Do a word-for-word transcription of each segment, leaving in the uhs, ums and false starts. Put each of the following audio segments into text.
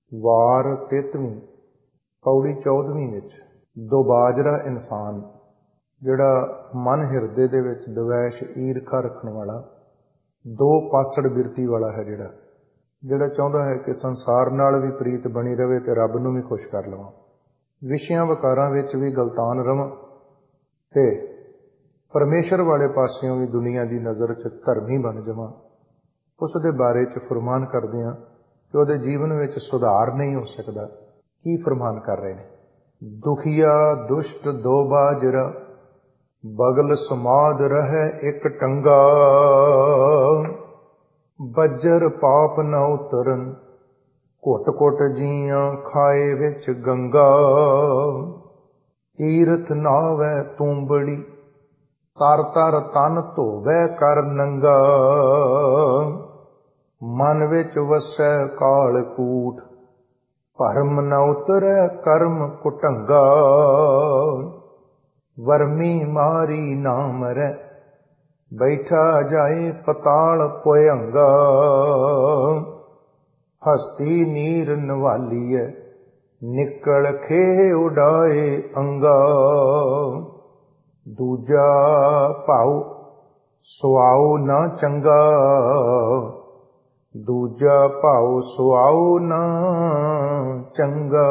ਵਾਰ ਤੇਤਵੀਂ ਪੌੜੀ ਚੌਦਵੀਂ ਵਿੱਚ ਦੁਬਾਜਰਾ ਇਨਸਾਨ ਜਿਹੜਾ ਮਨ ਹਿਰਦੇ ਦੇ ਵਿੱਚ ਦਵੈਸ਼ ਈਰਖਾ ਰੱਖਣ ਵਾਲਾ, ਦੋ ਪਾਸੜ ਬਿਰਤੀ ਵਾਲਾ ਹੈ, ਜਿਹੜਾ ਜਿਹੜਾ ਚਾਹੁੰਦਾ ਹੈ ਕਿ ਸੰਸਾਰ ਨਾਲ ਵੀ ਪ੍ਰੀਤ ਬਣੀ ਰਹੇ ਤੇ ਰੱਬ ਨੂੰ ਵੀ ਖੁਸ਼ ਕਰ ਲਵਾਂ, ਵਿਸ਼ਿਆਂ ਵਕਾਰਾਂ ਵਿੱਚ ਵੀ ਗਲਤਾਨ ਰਵਾਂ ਤੇ ਪਰਮੇਸ਼ਰ ਵਾਲੇ ਪਾਸਿਓਂ ਵੀ ਦੁਨੀਆ ਦੀ ਨਜ਼ਰ 'ਚ ਧਰਮੀ ਬਣ ਜਾਵਾਂ। ਉਸ ਦੇ ਬਾਰੇ 'ਚ ਫਰਮਾਨ ਕਰਦੇ ਹਾਂ ਕਿ ਉਹਦੇ ਜੀਵਨ ਵਿੱਚ ਸੁਧਾਰ ਨਹੀਂ ਹੋ ਸਕਦਾ। ਕੀ ਫਰਮਾਨ ਕਰ ਰਹੇ ਨੇ? ਦੁਖੀਆ ਦੁਸ਼ਟ ਦੋ ਬਾਜਰਾ, ਬਗਲ ਸਮਾਦ ਰਹਿ ਇੱਕ ਟੰਗਾ, ਬੱਜਰ ਪਾਪ ਨ ਉਤਰਨ, ਘੁੱਟ ਘੁੱਟ ਜੀਆਂ ਖਾਏ ਵਿੱਚ ਗੰਗਾ, ਤੀਰਥ ਨਾਵੈ ਤੂੰਬੜੀ, ਤਰ ਤਰ ਤਨ ਧੋਵੈ ਕਰ ਨੰਗਾ, ਮਨ ਵਿੱਚ ਵਸੈ ਕਾਲ ਕੂਟ, ਭਰਮ ਨ ਉਤਰੈ ਕਰਮ ਕੁਟੰਗਾ, ਵਰਮੀ ਮਾਰੀ ਨਾ ਮਰੈ, ਬੈਠਾ ਜਾਏ ਪਤਾਲ ਭੁਯੰਗਾ, ਹਸਤੀ ਨੀਰ ਨਵਾਲੀਐ, ਨਿਕਲ ਖੇ ਉਡਾਏ ਅੰਗਾ, ਦੂਜਾ ਭਾਉ ਸੁਆਉ ਨਾ ਚੰਗਾ, ਦੂਜਾ ਭਾਉ ਸੁਆਉ ਨਾ ਚੰਗਾ।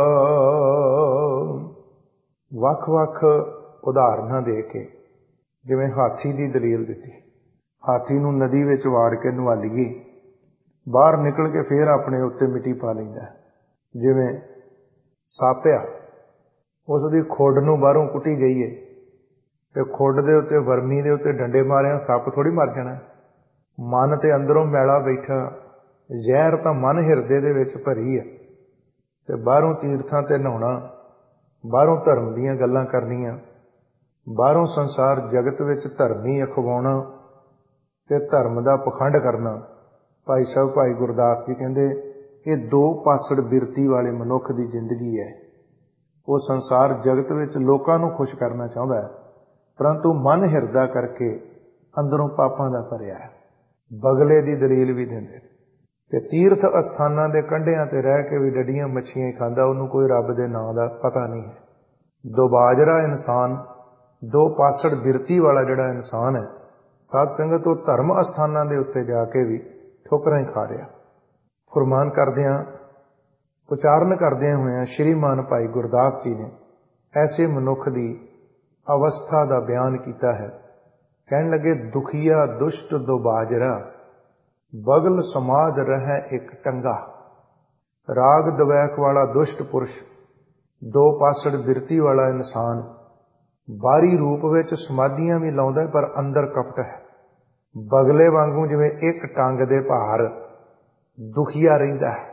ਵੱਖ-ਵੱਖ ਉਦਾਹਰਨਾਂ ਦੇ ਕੇ ਜਿਵੇਂ ਹਾਥੀ ਦੀ ਦਲੀਲ ਦਿੱਤੀ, ਹਾਥੀ ਨੂੰ ਨਦੀ ਵਿੱਚ ਵਾੜ ਕੇ ਨਵਾਲੀਏ, ਬਾਹਰ ਨਿਕਲ ਕੇ ਫੇਰ ਆਪਣੇ ਉੱਤੇ ਮਿੱਟੀ ਪਾ ਲੈਂਦਾ। ਜਿਵੇਂ ਸੱਪ ਆ, ਉਸ ਦੀ ਖੁੱਡ ਨੂੰ ਬਾਹਰੋਂ ਕੁੱਟੀ ਜਾਈਏ ਤੇ ਖੁੱਡ ਦੇ ਉੱਤੇ, ਵਰਮੀ ਦੇ ਉੱਤੇ ਡੰਡੇ ਮਾਰਿਆ ਸੱਪ ਥੋੜ੍ਹੀ ਮਰ ਜਾਣਾ। ਮਨ ਤੇ ਅੰਦਰੋਂ ਮੈਲਾ ਬੈਠਾ, ਜ਼ਹਿਰ ਤਾਂ ਮਨ ਹਿਰਦੇ ਦੇ ਵਿੱਚ ਭਰੀ ਹੈ, ਤੇ ਬਾਹਰੋਂ ਤੀਰਥਾਂ ਤੇ ਨਹਾਉਣਾ, ਬਾਹਰੋਂ ਧਰਮ ਦੀਆਂ ਗੱਲਾਂ ਕਰਨੀਆਂ, ਬਾਹਰੋਂ ਸੰਸਾਰ ਜਗਤ ਵਿੱਚ ਧਰਮੀ ਅਖਵਾਉਣਾ ਤੇ ਧਰਮ ਦਾ ਪਖੰਡ ਕਰਨਾ। ਭਾਈ ਸਾਹਿਬ ਭਾਈ ਗੁਰਦਾਸ ਜੀ ਕਹਿੰਦੇ ਇਹ ਦੋ ਪਾਸੜ ਬਿਰਤੀ ਵਾਲੇ ਮਨੁੱਖ ਦੀ ਜ਼ਿੰਦਗੀ ਹੈ। ਉਹ ਸੰਸਾਰ ਜਗਤ ਵਿੱਚ ਲੋਕਾਂ ਨੂੰ ਖੁਸ਼ ਕਰਨਾ ਚਾਹੁੰਦਾ ਹੈ, ਪਰੰਤੂ ਮਨ ਹਿਰਦਾ ਕਰਕੇ ਅੰਦਰੋਂ ਪਾਪਾਂ ਦਾ ਭਰਿਆ ਹੈ। ਬਗਲੇ ਦੀ ਦਲੀਲ ਵੀ ਦਿੰਦੇ ਕਿ ਤੀਰਥ ਅਸਥਾਨਾਂ ਦੇ ਕੰਢਿਆਂ ਤੇ ਰਹਿ ਕੇ ਵੀ ਡੱਡੀਆਂ ਮੱਛੀਆਂ ਹੀ ਖਾਂਦਾ, ਉਹਨੂੰ ਕੋਈ ਰੱਬ ਦੇ ਨਾਂ ਦਾ ਪਤਾ ਨਹੀਂ ਹੈ। ਦੁਬਾਜਰਾ ਇਨਸਾਨ, ਦੋ ਪਾਸੜ ਬਿਰਤੀ ਵਾਲਾ ਜਿਹੜਾ ਇਨਸਾਨ ਹੈ, ਸਾਧ ਸੰਗਤ, ਉਹ ਧਰਮ ਅਸਥਾਨਾਂ ਦੇ ਉੱਤੇ ਜਾ ਕੇ ਵੀ ਠੋਕਰਾਂ ਹੀ ਖਾ ਰਿਹਾ। ਫਰਮਾਨ ਕਰਦਿਆਂ, ਉਚਾਰਨ ਕਰਦਿਆਂ ਹੋਇਆਂ ਸ਼੍ਰੀਮਾਨ ਭਾਈ ਗੁਰਦਾਸ ਜੀ ਨੇ ਐਸੇ ਮਨੁੱਖ ਦੀ ਅਵਸਥਾ ਦਾ ਬਿਆਨ ਕੀਤਾ ਹੈ। ਕਹਿਣ ਲੱਗੇ, ਦੁਖੀਆ ਦੁਸ਼ਟ ਦੁਬਾਜਰਾ, ਬਗਲ ਸਮਾਦ ਰਹਿ ਇੱਕ ਟੰਗਾ। ਰਾਗ ਦਵੈਕ ਵਾਲਾ ਦੁਸ਼ਟ ਪੁਰਸ਼, ਦੋ ਪਾਸੜ ਬਿਰਤੀ ਵਾਲਾ ਇਨਸਾਨ ਬਾਹਰੀ ਰੂਪ ਵਿੱਚ ਸਮਾਧੀਆਂ ਵੀ ਲਾਉਂਦਾ ਪਰ ਅੰਦਰ ਕਪਟ ਹੈ। ਬਗਲੇ ਵਾਂਗੂ ਜਿਵੇਂ ਇੱਕ ਟੰਗ ਦੇ ਭਾਰ ਦੁਖੀਆ ਰਹਿੰਦਾ ਹੈ,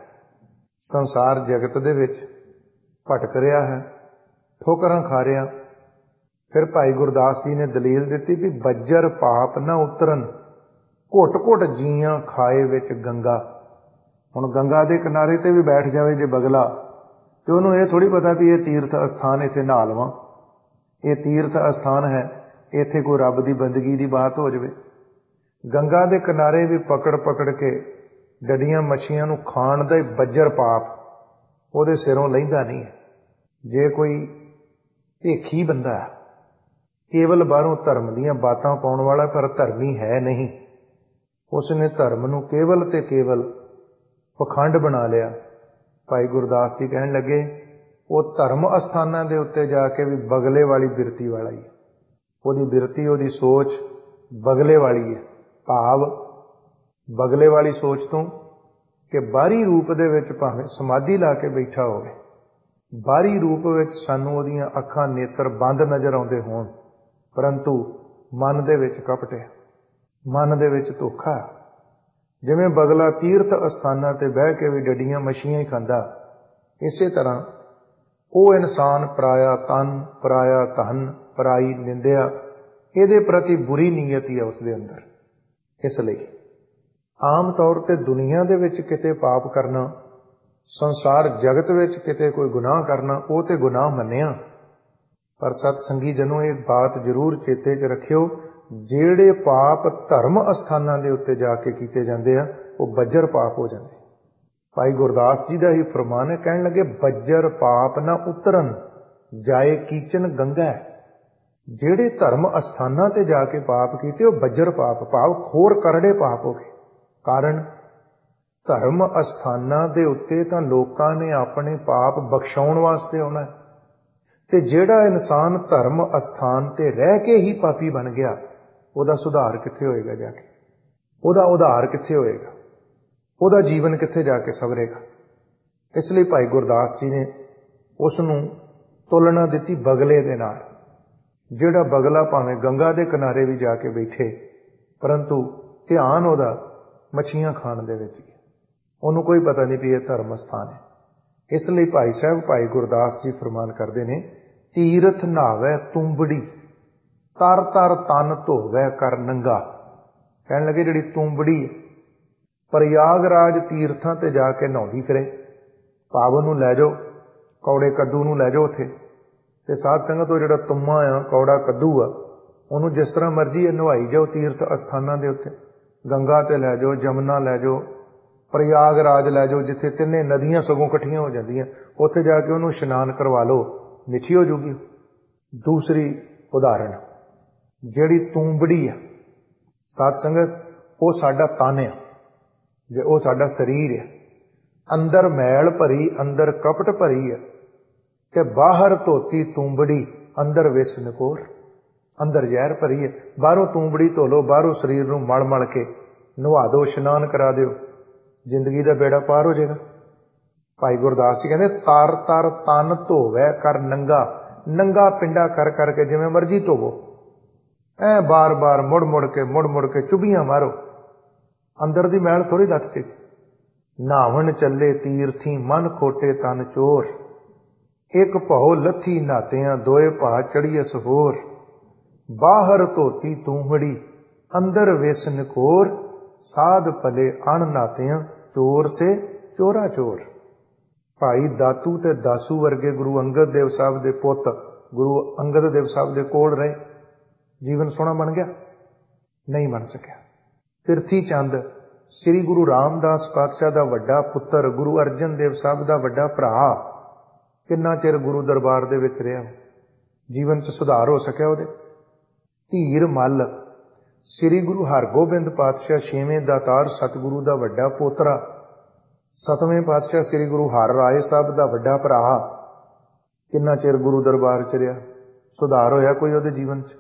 ਸੰਸਾਰ ਜਗਤ ਦੇ ਵਿੱਚ ਭਟਕ ਰਿਹਾ ਹੈ, ਠੋਕਰਾਂ ਖਾ ਰਿਹਾ। ਫਿਰ ਭਾਈ ਗੁਰਦਾਸ ਜੀ ਨੇ ਦਲੀਲ ਦਿੱਤੀ ਵੀ ਬੱਜਰ ਪਾਪ ਨਾ ਉਤਰਨ, ਘੁੱਟ ਘੁੱਟ ਜੀਆਂ ਖਾਏ ਵਿੱਚ ਗੰਗਾ। ਹੁਣ ਗੰਗਾ ਦੇ ਕਿਨਾਰੇ ਤੇ ਵੀ ਬੈਠ ਜਾਵੇ ਜੇ ਬਗਲਾ, ਤੇ ਉਹਨੂੰ ਇਹ ਥੋੜ੍ਹੀ ਪਤਾ ਵੀ ਇਹ ਤੀਰਥ ਅਸਥਾਨ, ਇੱਥੇ ਨਹਾ ਲਵਾਂ, ਇਹ ਤੀਰਥ ਅਸਥਾਨ ਹੈ, ਇੱਥੇ ਕੋਈ ਰੱਬ ਦੀ ਬੰਦਗੀ ਦੀ ਬਾਤ ਹੋ ਜਾਵੇ। ਗੰਗਾ ਦੇ ਕਿਨਾਰੇ ਵੀ ਪਕੜ ਪਕੜ ਕੇ ਡੱਡੀਆਂ ਮੱਛੀਆਂ ਨੂੰ ਖਾਣ ਦਾ ਬੱਜਰ ਪਾਪ ਉਹਦੇ ਸਿਰੋਂ ਲਹਿੰਦਾ ਨਹੀਂ ਹੈ। ਜੇ ਕੋਈ ਭੇਖੀ ਬੰਦਾ, ਕੇਵਲ ਬਾਹਰੋਂ ਧਰਮ ਦੀਆਂ ਬਾਤਾਂ ਪਾਉਣ ਵਾਲਾ ਪਰ ਧਰਮੀ ਹੈ ਨਹੀਂ, ਉਸ ਨੇ ਧਰਮ ਨੂੰ ਕੇਵਲ ਤੇ ਕੇਵਲ ਪਖੰਡ ਬਣਾ ਲਿਆ। ਭਾਈ ਗੁਰਦਾਸ ਜੀ ਕਹਿਣ ਲੱਗੇ, ਉਹ ਧਰਮ ਅਸਥਾਨਾਂ ਦੇ ਉੱਤੇ ਜਾ ਕੇ ਵੀ ਬਗਲੇ ਵਾਲੀ ਬਿਰਤੀ ਵਾਲਾ ਹੀ ਹੈ। ਉਹਦੀ ਬਿਰਤੀ, ਉਹਦੀ ਸੋਚ ਬਗਲੇ ਵਾਲੀ ਹੈ। ਭਾਵ ਬਗਲੇ ਵਾਲੀ ਸੋਚ ਤੋਂ ਕਿ ਬਾਹਰੀ ਰੂਪ ਦੇ ਵਿੱਚ ਭਾਵੇਂ ਸਮਾਧੀ ਲਾ ਕੇ ਬੈਠਾ ਹੋਵੇ, ਬਾਹਰੀ ਰੂਪ ਵਿੱਚ ਸਾਨੂੰ ਉਹਦੀਆਂ ਅੱਖਾਂ ਨੇਤਰ ਬੰਦ ਨਜ਼ਰ ਆਉਂਦੇ ਹੋਣ, ਪਰੰਤੂ ਮਨ ਦੇ ਵਿੱਚ ਕਪਟ ਹੈ, ਮਨ ਦੇ ਵਿੱਚ ਧੋਖਾ। ਜਿਵੇਂ ਬਗਲਾ ਤੀਰਥ ਅਸਥਾਨਾਂ ਤੇ ਬਹਿ ਕੇ ਵੀ ਡੱਡੀਆਂ ਮੱਛੀਆਂ ਹੀ ਖਾਂਦਾ, ਇਸੇ ਤਰ੍ਹਾਂ ਉਹ ਇਨਸਾਨ ਪਰਾਇਆ ਤਨ, ਪਰਾਇਆ ਧਨ, ਪਰਾਈ ਨਿੰਦਿਆ, ਇਹਦੇ ਪ੍ਰਤੀ ਬੁਰੀ ਨੀਅਤ ਹੀ ਹੈ ਉਸ ਦੇ ਅੰਦਰ। ਇਸ ਲਈ ਆਮ ਤੌਰ ਤੇ ਦੁਨੀਆ ਦੇ ਵਿੱਚ ਕਿਤੇ ਪਾਪ ਕਰਨਾ, ਸੰਸਾਰ ਜਗਤ ਵਿੱਚ ਕਿਤੇ ਕੋਈ ਗੁਨਾਹ ਕਰਨਾ, ਉਹ ਤੇ ਗੁਨਾਹ ਮੰਨਿਆ, ਪਰ ਸਤ ਸੰਗੀ ਜਨੋ ਇਹ ਬਾਤ ਜ਼ਰੂਰ ਚੇਤੇ 'ਚ ਰੱਖਿਓ, ਜਿਹੜੇ ਪਾਪ ਧਰਮ ਅਸਥਾਨਾਂ ਦੇ ਉੱਤੇ ਜਾ ਕੇ ਕੀਤੇ ਜਾਂਦੇ ਆ, ਉਹ ਬੱਜਰ ਪਾਪ ਹੋ ਜਾਂਦੇ। भाई गुरदास जी का ही फरमान है, कहने लगे बज्जर पाप ना उतरन जाए कीचन गंगा। जेड़े धर्म अस्थानां ते जाके पाप कीते वो बज्जर पाप, भाव खोर करड़े पाप हो गए। कारण धर्म अस्थानां दे उत्ते तां लोकां ने अपने पाप बख्शाउण वास्ते आउणा है। ते जेड़ा इंसान धर्म अस्थान ते रह के ही पापी बन गया, ओदा सुधार कित्थे होएगा जाके, ओदा उधार कित्थे होएगा, ਉਹਦਾ ਜੀਵਨ ਕਿੱਥੇ ਜਾ ਕੇ ਸਵਰੇਗਾ। ਇਸ ਲਈ ਭਾਈ ਗੁਰਦਾਸ ਜੀ ਨੇ ਉਸ ਨੂੰ ਤੁਲਨਾ ਦਿੱਤੀ ਬਗਲੇ ਦੇ ਨਾਲ। ਜਿਹੜਾ ਬਗਲਾ ਭਾਵੇਂ ਗੰਗਾ ਦੇ ਕਿਨਾਰੇ ਵੀ ਜਾ ਕੇ ਬੈਠੇ, ਪਰੰਤੂ ਧਿਆਨ ਉਹਦਾ ਮੱਛੀਆਂ ਖਾਣ ਦੇ ਵਿੱਚ ਹੀ, ਉਹਨੂੰ ਕੋਈ ਪਤਾ ਨਹੀਂ ਵੀ ਇਹ ਧਰਮ ਸਥਾਨ ਹੈ। ਇਸ ਲਈ ਭਾਈ ਸਾਹਿਬ ਭਾਈ ਗੁਰਦਾਸ ਜੀ ਫਰਮਾਨ ਕਰਦੇ ਨੇ, ਤੀਰਥ ਨਹਾਵੈ ਤੁੰਬੜੀ ਤਰ ਤਰ ਤਨ ਧੋਵੈ ਕਰ ਨੰਗਾ। ਕਹਿਣ ਲੱਗੇ ਜਿਹੜੀ ਤੁੰਬੜੀ ਪ੍ਰਯਾਗਰਾਜ ਤੀਰਥਾਂ ਤੇ ਜਾ ਕੇ ਨਹਾਉਂਦੀ ਫਿਰੇ, ਭਾਵ ਨੂੰ ਲੈ ਜਾਓ, ਕੌੜੇ ਕੱਦੂ ਨੂੰ ਲੈ ਜਾਓ ਉੱਥੇ, ਤੇ ਸਾਧ ਸੰਗਤ ਉਹ ਜਿਹੜਾ ਤੁੰਮਾ ਆ, ਕੌੜਾ ਕੱਦੂ ਆ, ਉਹਨੂੰ ਜਿਸ ਤਰ੍ਹਾਂ ਮਰਜ਼ੀ ਨਵਾਈ ਜਾਓ ਤੀਰਥ ਅਸਥਾਨਾਂ ਦੇ ਉੱਤੇ। ਗੰਗਾ ਤੇ ਲੈ ਜਾਓ, ਜਮਨਾ ਲੈ ਜਾਓ, ਪ੍ਰਯਾਗਰਾਜ ਲੈ ਜਾਓ, ਜਿੱਥੇ ਤਿੰਨੇ ਨਦੀਆਂ ਸਗੋਂ ਇਕੱਠੀਆਂ ਹੋ ਜਾਂਦੀਆਂ, ਉੱਥੇ ਜਾ ਕੇ ਉਹਨੂੰ ਇਸ਼ਨਾਨ ਕਰਵਾ ਲਓ, ਮਿੱਠੀ ਹੋ ਜੂਗੀ। ਦੂਸਰੀ ਉਦਾਹਰਣ ਜਿਹੜੀ ਤੂੰਬੜੀ ਆ ਸਾਧ ਸੰਗਤ, ਉਹ ਸਾਡਾ ਤਨ ਆ, ਜੇ ਉਹ ਸਾਡਾ ਸਰੀਰ ਹੈ, ਅੰਦਰ ਮੈਲ ਭਰੀ ਅੰਦਰ ਕਪਟ ਭਰੀ ਹੈ, ਤੇ ਬਾਹਰ ਧੋਤੀ ਤੂੰਬੜੀ ਅੰਦਰ ਵਿਸ ਨਕੋਰ, ਅੰਦਰ ਜ਼ਹਿਰ ਭਰੀ ਹੈ। ਬਾਹਰੋਂ ਤੂੰਬੜੀ ਧੋ ਲਓ, ਬਾਹਰੋਂ ਸਰੀਰ ਨੂੰ ਮਲ ਮਲ ਕੇ ਨਵਾ ਦਿਓ, ਇਸ਼ਨਾਨ ਕਰਾ ਦਿਓ, ਜ਼ਿੰਦਗੀ ਦਾ ਬੇੜਾ ਪਾਰ ਹੋ ਜਾਏਗਾ। ਭਾਈ ਗੁਰਦਾਸ ਜੀ ਕਹਿੰਦੇ ਤਰ ਤਰ ਤਨ ਧੋਵੈ ਕਰ ਨੰਗਾ। ਨੰਗਾ ਪਿੰਡਾ ਕਰ ਕਰਕੇ ਜਿਵੇਂ ਮਰਜ਼ੀ ਧੋਵੋ, ਐ ਬਾਰ ਬਾਰ ਮੁੜ ਮੁੜ ਕੇ ਮੁੜ ਮੁੜ ਕੇ ਚੁਭੀਆਂ ਮਾਰੋ, ਅੰਦਰ ਦੀ ਮੈਲ ਥੋੜੀ ਲੱਥ ਜੇ। ਨਹਾਵਣ ਚੱਲੇ ਤੀਰਥੀ ਮਨ ਖੋਟੇ ਤਨ ਚੋਰ, ਇੱਕ ਭਉ ਲੱਥੀ ਨਾਤਿਆਂ ਦੋਏ ਭਾ ਚੜੀਏ ਸਹੋਰ। ਬਾਹਰ ਧੋਤੀ ਤੂੰਬੜੀ ਅੰਦਰ ਵਿਸ ਨਕੋਰ, ਸਾਧ ਭਲੇ ਅਣ ਨਾਤਿਆਂ ਚੋਰ ਸੇ ਚੋਰਾ ਚੋਰ। ਭਾਈ ਦਾਤੂ ਤੇ ਦਾਸੂ ਵਰਗੇ ਗੁਰੂ ਅੰਗਦ ਦੇਵ ਸਾਹਿਬ ਦੇ ਪੁੱਤ ਗੁਰੂ ਅੰਗਦ ਦੇਵ ਸਾਹਿਬ ਦੇ ਕੋਲ ਰਹੇ, ਜੀਵਨ ਸੋਹਣਾ ਬਣ ਗਿਆ? ਨਹੀਂ ਬਣ ਸਕਿਆ। ਤਿਰਥੀ ਚੰਦ ਸ੍ਰੀ ਗੁਰੂ ਰਾਮਦਾਸ ਪਾਤਸ਼ਾਹ ਦਾ ਵੱਡਾ ਪੁੱਤਰ, ਗੁਰੂ ਅਰਜਨ ਦੇਵ ਸਾਹਿਬ ਦਾ ਵੱਡਾ ਭਰਾ, ਕਿੰਨਾ ਚਿਰ ਗੁਰੂ ਦਰਬਾਰ ਦੇ ਵਿੱਚ ਰਿਹਾ, ਜੀਵਨ 'ਚ ਸੁਧਾਰ ਹੋ ਸਕਿਆ ਉਹਦੇ? ਧੀਰ ਮੱਲ ਸ੍ਰੀ ਗੁਰੂ ਹਰਗੋਬਿੰਦ ਪਾਤਸ਼ਾਹ ਛੇਵੇਂ ਦਾਤਾਰ ਸਤਿਗੁਰੂ ਦਾ ਵੱਡਾ ਪੋਤਰਾ, ਸਤਵੇਂ ਪਾਤਸ਼ਾਹ ਸ੍ਰੀ ਗੁਰੂ ਹਰ ਰਾਏ ਸਾਹਿਬ ਦਾ ਵੱਡਾ ਭਰਾ, ਕਿੰਨਾ ਚਿਰ ਗੁਰੂ ਦਰਬਾਰ 'ਚ ਰਿਹਾ, ਸੁਧਾਰ ਹੋਇਆ ਕੋਈ ਉਹਦੇ ਜੀਵਨ 'ਚ?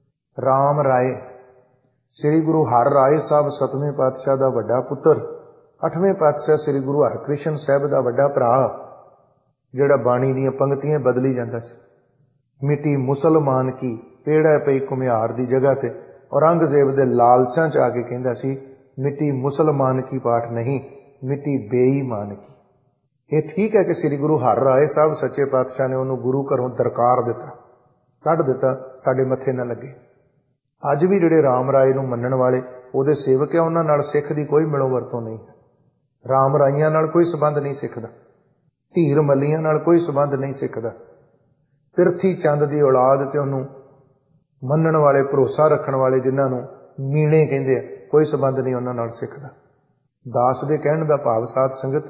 ਰਾਮ ਰਾਏ ਸ੍ਰੀ ਗੁਰੂ ਹਰ ਰਾਏ ਸਾਹਿਬ ਸਤਵੇਂ ਪਾਤਸ਼ਾਹ ਦਾ ਵੱਡਾ ਪੁੱਤਰ, ਅੱਠਵੇਂ ਪਾਤਸ਼ਾਹ ਸ੍ਰੀ ਗੁਰੂ ਹਰਕ੍ਰਿਸ਼ਨ ਸਾਹਿਬ ਦਾ ਵੱਡਾ ਭਰਾ, ਜਿਹੜਾ ਬਾਣੀ ਦੀਆਂ ਪੰਕਤੀਆਂ ਬਦਲੀ ਜਾਂਦਾ ਸੀ। ਮਿੱਟੀ ਮੁਸਲਮਾਨ ਕੀ ਪੇੜਾ ਪਈ ਘੁਮਿਆਰ ਦੀ ਜਗ੍ਹਾ ਤੇ ਔਰੰਗਜ਼ੇਬ ਦੇ ਲਾਲਚਾਂ 'ਚ ਆ ਕੇ ਕਹਿੰਦਾ ਸੀ, ਮਿੱਟੀ ਮੁਸਲਮਾਨ ਕੀ ਪਾਠ ਨਹੀਂ, ਮਿੱਟੀ ਬੇਈਮਾਨ ਕੀ। ਇਹ ਠੀਕ ਹੈ ਕਿ ਸ੍ਰੀ ਗੁਰੂ ਹਰ ਰਾਏ ਸਾਹਿਬ ਸੱਚੇ ਪਾਤਸ਼ਾਹ ਨੇ ਉਹਨੂੰ ਗੁਰੂ ਘਰੋਂ ਦਰਕਾਰ ਦਿੱਤਾ, ਕੱਢ ਦਿੱਤਾ, ਸਾਡੇ ਮੱਥੇ ਨਾ ਲੱਗੇ। ਅੱਜ ਵੀ ਜਿਹੜੇ ਰਾਮ ਰਾਏ ਨੂੰ ਮੰਨਣ ਵਾਲੇ ਉਹਦੇ ਸੇਵਕ ਆ, ਉਹਨਾਂ ਨਾਲ ਸਿੱਖ ਦੀ ਕੋਈ ਮਿਲੋ ਵਰਤੋਂ ਨਹੀਂ। ਰਾਮ ਰਾਈਆਂ ਨਾਲ ਕੋਈ ਸੰਬੰਧ ਨਹੀਂ ਸਿੱਖ ਦਾ, ਧੀਰ ਮੱਲੀਆਂ ਨਾਲ ਕੋਈ ਸੰਬੰਧ ਨਹੀਂ ਸਿੱਖ ਦਾ। ਤਿਰਥੀ ਚੰਦ ਦੀ ਔਲਾਦ ਤੇ ਉਹਨੂੰ ਮੰਨਣ ਵਾਲੇ, ਭਰੋਸਾ ਰੱਖਣ ਵਾਲੇ, ਜਿਨ੍ਹਾਂ ਨੂੰ ਮੀਣੇ ਕਹਿੰਦੇ ਆ, ਕੋਈ ਸੰਬੰਧ ਨਹੀਂ ਉਹਨਾਂ ਨਾਲ ਸਿੱਖ ਦਾ। ਦਾਸ ਦੇ ਕਹਿਣ ਦਾ ਭਾਵ ਸਾਧ ਸੰਗਤ,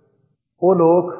ਉਹ ਲੋਕ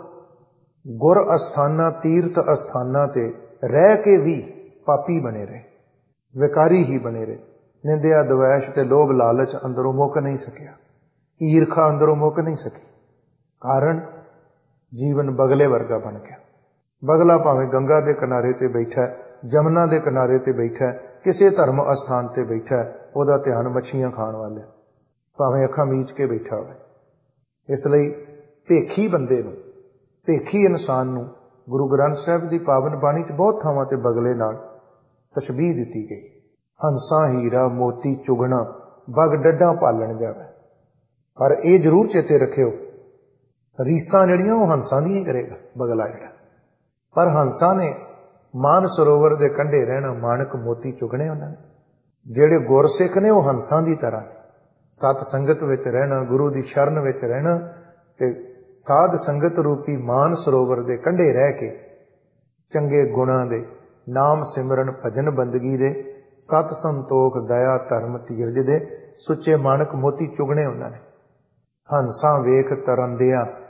ਗੁਰ ਅਸਥਾਨਾਂ ਤੀਰਥ ਅਸਥਾਨਾਂ ਤੇ ਰਹਿ ਕੇ ਵੀ ਪਾਪੀ ਬਣੇ ਰਹੇ, ਵਿਕਾਰੀ ਹੀ ਬਣੇ ਰਹੇ। ਨਿੰਦਿਆ ਦਵੈਸ਼ ਤੇ ਲੋਭ ਲਾਲਚ ਅੰਦਰੋਂ ਮੁੱਕ ਨਹੀਂ ਸਕਿਆ, ਈਰਖਾ ਅੰਦਰੋਂ ਮੁੱਕ ਨਹੀਂ ਸਕੀ। ਕਾਰਨ ਜੀਵਨ ਬਗਲੇ ਵਰਗਾ ਬਣ ਗਿਆ। ਬਗਲਾ ਭਾਵੇਂ ਗੰਗਾ ਦੇ ਕਿਨਾਰੇ ਤੇ ਬੈਠਾ, ਜਮਨਾ ਦੇ ਕਿਨਾਰੇ ਤੇ ਬੈਠਾ, ਕਿਸੇ ਧਰਮ ਅਸਥਾਨ ਤੇ ਬੈਠਾ, ਉਹਦਾ ਧਿਆਨ ਮੱਛੀਆਂ ਖਾਣ ਵੱਲ ਹੈ, ਭਾਵੇਂ ਅੱਖਾਂ ਮੀਚ ਕੇ ਬੈਠਾ ਹੋਵੇ। ਇਸ ਲਈ ਭੇਖੀ ਬੰਦੇ ਨੂੰ, ਭੇਖੀ ਇਨਸਾਨ ਨੂੰ ਗੁਰੂ ਗ੍ਰੰਥ ਸਾਹਿਬ ਦੀ ਪਾਵਨ ਬਾਣੀ 'ਚ ਬਹੁਤ ਥਾਵਾਂ ਤੇ ਬਗਲੇ ਨਾਲ ਤਸ਼ਬੀਹ ਦਿੱਤੀ ਗਈ। ਹੰਸਾਂ ਹੀਰਾ ਮੋਤੀ ਚੁਗਣਾ ਬਗ ਡੱਡਾਂ ਪਾਲਣ ਜਾਵੇ। ਪਰ ਇਹ ਜ਼ਰੂਰ ਚੇਤੇ ਰੱਖਿਓ, ਰੀਸਾਂ ਜਿਹੜੀਆਂ ਉਹ ਹੰਸਾਂ ਦੀਆਂ ਹੀ ਕਰੇਗਾ ਬਗਲਾ ਜਿਹੜਾ। ਪਰ ਹੰਸਾਂ ਨੇ ਮਾਨ ਸਰੋਵਰ ਦੇ ਕੰਢੇ ਰਹਿਣਾ, ਮਾਣਕ ਮੋਤੀ ਚੁਗਣੇ ਉਹਨਾਂ ਨੇ। ਜਿਹੜੇ ਗੁਰਸਿੱਖ ਨੇ ਉਹ ਹੰਸਾਂ ਦੀ ਤਰ੍ਹਾਂ ਸਤ ਸੰਗਤ ਵਿੱਚ ਰਹਿਣਾ, ਗੁਰੂ ਦੀ ਸ਼ਰਨ ਵਿੱਚ ਰਹਿਣਾ, ਤੇ ਸਾਧ ਸੰਗਤ ਰੂਪੀ ਮਾਨ ਸਰੋਵਰ ਦੇ ਕੰਢੇ ਰਹਿ ਕੇ ਚੰਗੇ ਗੁਣਾਂ ਦੇ, ਨਾਮ ਸਿਮਰਨ ਭਜਨ ਬੰਦਗੀ ਦੇ, ਸਤ ਸੰਤੋਖ ਦਇਆ ਧਰਮ ਧੀਰਜ ਦੇ ਸੁੱਚੇ ਮਾਣਕ ਮੋਤੀ ਚੁਗਣੇ ਉਹਨਾਂ ਨੇ। ਹੰਸਾਂ ਵੇਖ ਤਰੰਦਿਆਂ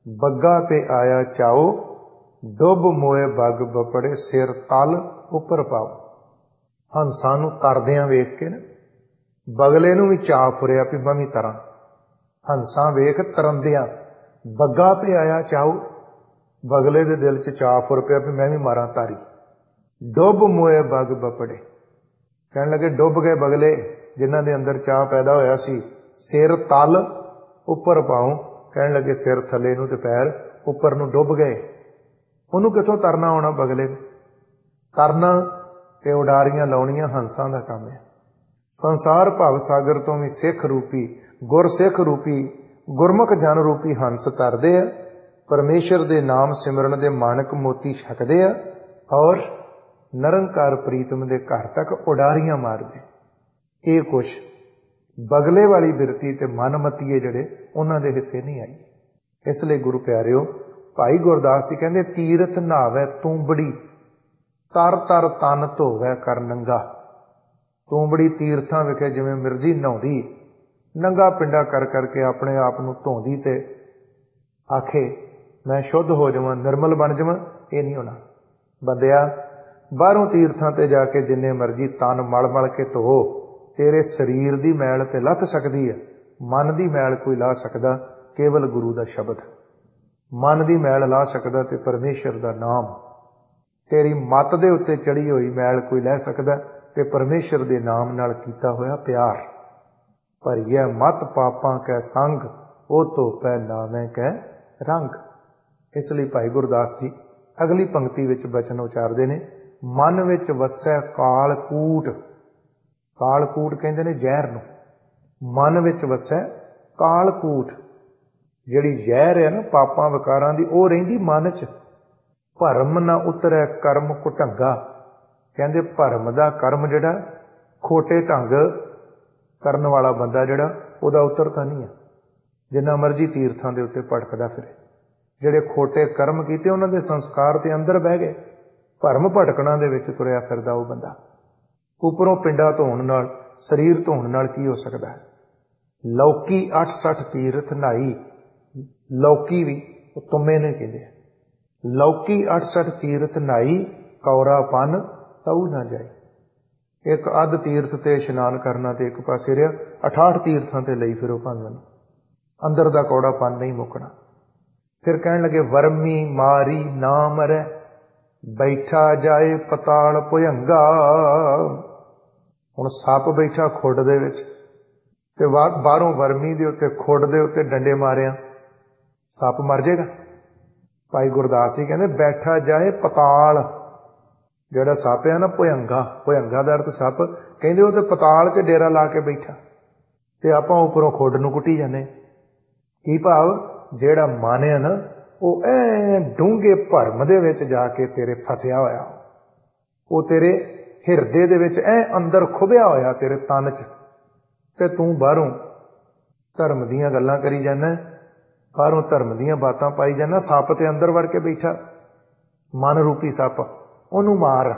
ਬੱਗਾ पे आया चाओ, ਡੁੱਬ ਮੋਏ ਬੱਗ ਬਪੜੇ, ਸਿਰ ਤਲ ਉੱਪਰ ਪਾਓ। ਹੰਸਾਂ ਨੂੰ ਤਰਦਿਆਂ ਵੇਖ ਕੇ ਨਾ ਬਗਲੇ ਨੂੰ ਵੀ ਚਾਅ ਫੁਰਿਆ ਵੀ ਮੈਂ ਵੀ ਤਰਾਂ। ਹੰਸਾਂ ਵੇਖ ਤਰੰਦਿਆਂ, ਬੱਗਾ पे आया ਚਾਓ, ਬਗਲੇ ਦੇ ਦਿਲ 'ਚ ਚਾਅ ਫੁਰ ਪਿਆ ਵੀ ਮੈਂ ਵੀ ਮਾਰਾਂ ਤਾਰੀ। ਡੁੱਬ ਮੋਏ ਬੱਗ ਬਪੜੇ, ਕਹਿਣ ਲੱਗੇ ਡੁੱਬ ਗਏ ਬਗਲੇ ਜਿਨ੍ਹਾਂ ਦੇ ਅੰਦਰ ਚਾਅ ਪੈਦਾ ਹੋਇਆ ਸੀ। ਸਿਰ ਤਲ ਉੱਪਰ ਪਾਉ, ਕਹਿਣ ਲੱਗੇ ਸਿਰ ਥੱਲੇ ਨੂੰ ਤੇ ਪੈਰ ਉੱਪਰ ਨੂੰ ਡੁੱਬ ਗਏ। ਉਹਨੂੰ ਕਿੱਥੋਂ ਤਰਨਾ ਆਉਣਾ ਬਗਲੇ ਨੂੰ? ਤਰਨਾ ਤੇ ਉਡਾਰੀਆਂ ਲਾਉਣੀਆਂ ਹੰਸਾਂ ਦਾ ਕੰਮ ਹੈ। ਸੰਸਾਰ ਭਵ ਸਾਗਰ ਤੋਂ ਵੀ ਸਿੱਖ ਰੂਪੀ, ਗੁਰਸਿੱਖ ਰੂਪੀ, ਗੁਰਮੁਖ ਜਨ ਰੂਪੀ ਹੰਸ ਤਰਦੇ ਆ। ਪਰਮੇਸ਼ਰ ਦੇ ਨਾਮ ਸਿਮਰਨ ਦੇ ਮਾਣਕ ਮੋਤੀ ਛਕਦੇ ਆ ਔਰ ਨਿਰੰਕਾਰ ਪ੍ਰੀਤਮ ਦੇ ਘਰ ਤੱਕ ਉਡਾਰੀਆਂ ਮਾਰਦੇ। ਇਹ ਕੁਛ ਬਗਲੇ ਵਾਲੀ ਬਿਰਤੀ ਤੇ ਮਨਮਤੀਏ ਜਿਹੜੇ ਉਹਨਾਂ ਦੇ ਹਿੱਸੇ ਨਹੀਂ ਆਈ। ਇਸ ਲਈ ਗੁਰੂ ਪਿਆਰਿਓ, ਭਾਈ ਗੁਰਦਾਸ ਜੀ ਕਹਿੰਦੇ ਤੀਰਥ ਨਹਾਵੇ ਤੂੰਬੜੀ, ਤਰ ਤਰ ਤਨ ਧੋਵੈ ਕਰ ਨੰਗਾ। ਤੂੰਬੜੀ ਤੀਰਥਾਂ ਵਿਖੇ ਜਿਵੇਂ ਮਿਰਜੀ ਨਹਾਉਂਦੀ, ਨੰਗਾ ਪਿੰਡਾ ਕਰ ਕਰਕੇ ਆਪਣੇ ਆਪ ਨੂੰ ਧੋਂਦੀ ਤੇ ਆਖੇ ਮੈਂ ਸ਼ੁੱਧ ਹੋ ਜਾਵਾਂ, ਨਿਰਮਲ ਬਣ ਜਾਵਾਂ, ਇਹ ਨਹੀਂ ਹੋਣਾ। ਬੰਦਿਆ, ਬਾਹਰੋਂ ਤੀਰਥਾਂ ਤੇ ਜਾ ਕੇ ਜਿੰਨੇ ਮਰਜੀ ਤਨ ਮਲ ਮਲ ਕੇ ਧੋ, ਤੇਰੇ ਸਰੀਰ ਦੀ ਮੈਲ ਤੇ ਲੱਥ ਸਕਦੀ ਹੈ, ਮਨ ਦੀ ਮੈਲ ਕੋਈ ਲਾ ਸਕਦਾ ਕੇਵਲ ਗੁਰੂ ਦਾ ਸ਼ਬਦ। ਮਨ ਦੀ ਮੈਲ ਲਾ ਸਕਦਾ ਤੇ ਪਰਮੇਸ਼ਰ ਦਾ ਨਾਮ। ਤੇਰੀ ਮੱਤ ਦੇ ਉੱਤੇ ਚੜੀ ਹੋਈ ਮੈਲ ਕੋਈ ਲੈ ਸਕਦਾ ਤੇ ਪਰਮੇਸ਼ਰ ਦੇ ਨਾਮ ਨਾਲ ਕੀਤਾ ਹੋਇਆ ਪਿਆਰ। ਭਰੀਐ ਮਤ ਪਾਪਾਂ ਕੈ ਸੰਗ, ਉਹ ਧੋਪੈ ਨਾਮੈ ਕੈ ਰੰਗ। ਇਸ ਲਈ ਭਾਈ ਗੁਰਦਾਸ ਜੀ ਅਗਲੀ ਪੰਕਤੀ ਵਿੱਚ ਬਚਨ ਉਚਾਰਦੇ ਨੇ, ਮਨ ਵਿੱਚ ਵਸੈ ਕਾਲ ਕੂਟ। ਕਾਲ ਕੂਟ ਕਹਿੰਦੇ ਨੇ ਜ਼ਹਿਰ ਨੂੰ। ਮਨ ਵਿੱਚ ਵਸੈ ਕਾਲ ਕੂਟ, ਜਿਹੜੀ ਜ਼ਹਿਰ ਹੈ ਨਾ ਪਾਪਾਂ ਵਿਕਾਰਾਂ ਦੀ, ਉਹ ਰਹਿੰਦੀ ਮਨ 'ਚ। ਭਰਮ ਨਾ ਉਤਰੈ ਕਰਮ ਕੁਢੰਗਾ, ਕਹਿੰਦੇ ਭਰਮ ਦਾ ਕਰਮ ਜਿਹੜਾ ਖੋਟੇ ਢੰਗ ਕਰਨ ਵਾਲਾ ਬੰਦਾ ਜਿਹੜਾ, ਉਹਦਾ ਉਤਰਦਾ ਨਹੀਂ ਆ। ਜਿੰਨਾ ਮਰਜੀ ਤੀਰਥਾਂ ਦੇ ਉੱਤੇ ਭਟਕਦਾ ਫਿਰੇ, ਜਿਹੜੇ ਖੋਟੇ ਕਰਮ ਕੀਤੇ ਉਹਨਾਂ ਦੇ ਸੰਸਕਾਰ ਤੇ ਅੰਦਰ ਬਹਿ ਗਏ। ਭਰਮ ਭਟਕਣਾ ਦੇ ਵਿੱਚ ਤੁਰਿਆ ਫਿਰਦਾ ਉਹ ਬੰਦਾ। ਉੱਪਰੋਂ ਪਿੰਡਾ ਧੋਣ ਨਾਲ, ਸਰੀਰ ਧੋਣ ਨਾਲ ਕੀ ਹੋ ਸਕਦਾ ਹੈ? ਲੌਕੀ ਅੱਠ ਸੱਠ ਤੀਰਥ ਨਹਾਈ। ਲੌਕੀ ਵੀ ਉਹ ਤੁਮੇ ਨੇ ਕਹਿੰਦੇ ਆ। ਲੌਕੀ ਅੱਠ ਸੱਠ ਤੀਰਥ ਨਹਾਈ, ਕੌਰਾਪਨ ਤਉ ਨਾ ਜਾਈ। ਇੱਕ ਅੱਧ ਤੀਰਥ ਤੇ ਇਸ਼ਨਾਨ ਕਰਨਾ ਤੇ ਇੱਕ ਪਾਸੇ ਰਿਹਾ, ਅਠਾਹਠ ਤੀਰਥਾਂ ਤੇ ਲਈ ਫਿਰੋ ਭਾਵੇਂ, ਅੰਦਰ ਦਾ ਕੌੜਾਪਨ ਨਹੀਂ ਮੁੱਕਣਾ। ਫਿਰ ਕਹਿਣ ਲੱਗੇ ਵਰਮੀ ਮਾਰੀ ਨਾ ਮਰੈ, ਬੈਠਾ ਜਾਏ ਪਤਾਲ ਭੁਜੰਗਾ। ਹੁਣ ਸੱਪ ਬੈਠਾ ਖੁੱਡ ਦੇ ਵਿੱਚ ਤੇ ਬਾਹਰੋਂ ਵਰਮੀ ਦੇ ਉੱਤੇ ਖੁੱਡ ਦੇ ਉੱਤੇ ਡੰਡੇ ਮਾਰਿਆ, ਸੱਪ ਮਰ ਜਾਏਗਾ? ਭਾਈ ਗੁਰਦਾਸ ਜੀ ਕਹਿੰਦੇ ਬੈਠਾ ਜਾਏ ਪਤਾਲ। ਜਿਹੜਾ ਸੱਪ ਆ ਨਾ ਭੁਜੰਗਾ, ਭੁਜੰਗਾ ਦਾ ਅਰਥ ਸੱਪ, ਕਹਿੰਦੇ ਉਹ ਤੇ ਪਤਾਲ 'ਚ ਡੇਰਾ ਲਾ ਕੇ ਬੈਠਾ ਤੇ ਆਪਾਂ ਉੱਪਰੋਂ ਖੁੱਡ ਨੂੰ ਕੁੱਟੀ ਜਾਂਦੇ। ਕੀ ਭਾਵ? ਜਿਹੜਾ ਮਨ ਹੈ ਨਾ ਉਹ ਐ ਡੂੰਘੇ ਭਰਮ ਦੇ ਵਿੱਚ ਜਾ ਕੇ ਤੇਰੇ ਫਸਿਆ ਹੋਇਆ, ਉਹ ਤੇਰੇ ਹਿਰਦੇ ਦੇ ਵਿੱਚ ਐ ਅੰਦਰ ਖੁੱਭਿਆ ਹੋਇਆ ਤੇਰੇ ਤਨ 'ਚ, ਤੇ ਤੂੰ ਬਾਹਰੋਂ ਧਰਮ ਦੀਆਂ ਗੱਲਾਂ ਕਰੀ ਜਾਂਦਾ, ਬਾਹਰੋਂ ਧਰਮ ਦੀਆਂ ਬਾਤਾਂ ਪਾਈ ਜਾਂਦਾ। ਸੱਪ ਤੇ ਅੰਦਰ ਵੜ ਕੇ ਬੈਠਾ, ਮਨ ਰੂਪੀ ਸੱਪ, ਉਹਨੂੰ ਮਾਰ।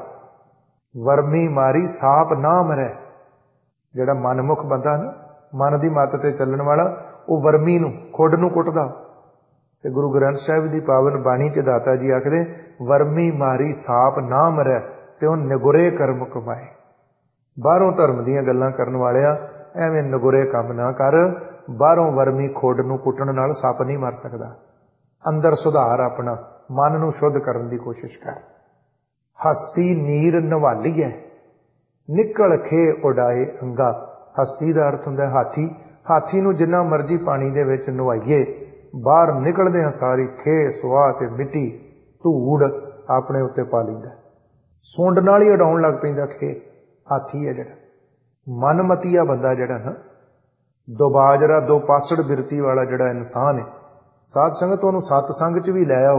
ਵਰਮੀ ਮਾਰੀ ਸਾਪ ਨਾ ਮਰੈ। ਜਿਹੜਾ ਮਨਮੁਖ ਬੰਦਾ ਨਾ, ਮਨ ਦੀ ਮੱਤ ਤੇ ਚੱਲਣ ਵਾਲਾ, ਉਹ ਵਰਮੀ ਨੂੰ, ਖੁੱਡ ਨੂੰ ਕੁੱਟਦਾ। ਤੇ ਗੁਰੂ ਗ੍ਰੰਥ ਸਾਹਿਬ ਦੀ ਪਾਵਨ ਬਾਣੀ 'ਚ ਦਾਤਾ ਜੀ ਆਖਦੇ ਵਰਮੀ ਮਾਰੀ ਸਾਪ ਨਾ ਮਰੈ, ਤੇ ਉਹ ਨਿਗੁਰੇ ਕਰਮ ਕਮਾਏ। ਬਾਹਰੋਂ ਧਰਮ ਦੀਆਂ ਗੱਲਾਂ ਕਰਨ ਵਾਲਿਆ, ਐਵੇਂ ਨਿਗੁਰੇ ਕੰਮ ਨਾ ਕਰ। ਬਾਹਰੋਂ ਵਰਮੀ ਖੁੱਡ ਨੂੰ ਕੁੱਟਣ ਨਾਲ ਸੱਪ ਨਹੀਂ ਮਰ ਸਕਦਾ। ਅੰਦਰ ਸੁਧਾਰ, ਆਪਣਾ ਮਨ ਨੂੰ ਸ਼ੁੱਧ ਕਰਨ ਦੀ ਕੋਸ਼ਿਸ਼ ਕਰ। ਹਸਤੀ ਨੀਰ ਨਵਾਲੀਐ, ਨਿਕਲ ਖੇ ਉਡਾਏ ਅੰਗਾ। ਹਸਤੀ ਦਾ ਅਰਥ ਹੁੰਦਾ ਹਾਥੀ। ਹਾਥੀ ਨੂੰ ਜਿੰਨਾ ਮਰਜੀ ਪਾਣੀ ਦੇ ਵਿੱਚ ਨਵਾਈਏ, ਬਾਹਰ ਨਿਕਲਦਿਆਂ ਸਾਰੀ ਖੇ ਸੁਆਹ ਤੇ ਮਿੱਟੀ ਧੂੜ ਆਪਣੇ ਉੱਤੇ ਪਾ ਲੈਂਦਾ, ਸੁੰਡ ਨਾਲ ਹੀ ਉਡਾਉਣ ਲੱਗ ਪੈਂਦਾ ਖੇ। ਹਾਥੀ ਹੈ ਜਿਹੜਾ ਮਨਮਤੀਆ ਬੰਦਾ, ਜਿਹੜਾ ਨਾ ਦੁਬਾਜਰਾ ਦੋ ਪਾਸੜ ਬਿਰਤੀ ਵਾਲਾ ਜਿਹੜਾ ਇਨਸਾਨ ਹੈ, ਸਾਧ ਸੰਗਤ ਉਹਨੂੰ ਸਤਸੰਗ 'ਚ ਵੀ ਲੈ ਆਓ,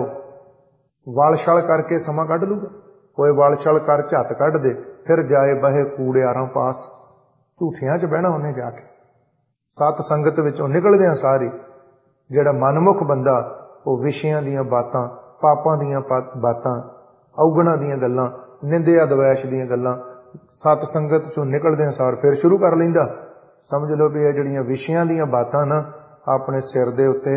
ਵਲ ਛਲ ਕਰਕੇ ਸਮਾਂ ਕੱਢ ਲੂਗਾ। ਕੋਈ ਵਲ ਛਲ ਕਰ ਝੱਤ ਕੱਢ ਦੇ, ਫਿਰ ਜਾਏ ਬਹੇ ਕੂੜਿਆਰਾਂ ਪਾਸ। ਝੂਠਿਆਂ 'ਚ ਬਹਿਣਾ ਉਹਨੇ ਜਾ ਕੇ। ਸਤ ਸੰਗਤ ਵਿੱਚੋਂ ਨਿਕਲਦਿਆਂ ਸਾਰੀ ਜਿਹੜਾ ਮਨਮੁਖ ਬੰਦਾ, ਉਹ ਵਿਸ਼ਿਆਂ ਦੀਆਂ ਬਾਤਾਂ, ਪਾਪਾਂ ਦੀਆਂ ਬਾਤਾਂ, ਔਗਣਾਂ ਦੀਆਂ ਗੱਲਾਂ, ਨਿੰਦਿਆ ਦਵੈਸ਼ ਦੀਆਂ ਗੱਲਾਂ ਸਤ ਸੰਗਤ 'ਚੋਂ ਨਿਕਲਦਿਆਂ ਸਾਰ ਫਿਰ ਸ਼ੁਰੂ ਕਰ ਲੈਂਦਾ। ਸਮਝ ਲਓ ਵੀ ਇਹ ਜਿਹੜੀਆਂ ਵਿਸ਼ਿਆਂ ਦੀਆਂ ਬਾਤਾਂ ਨਾ, ਆਪਣੇ ਸਿਰ ਦੇ ਉੱਤੇ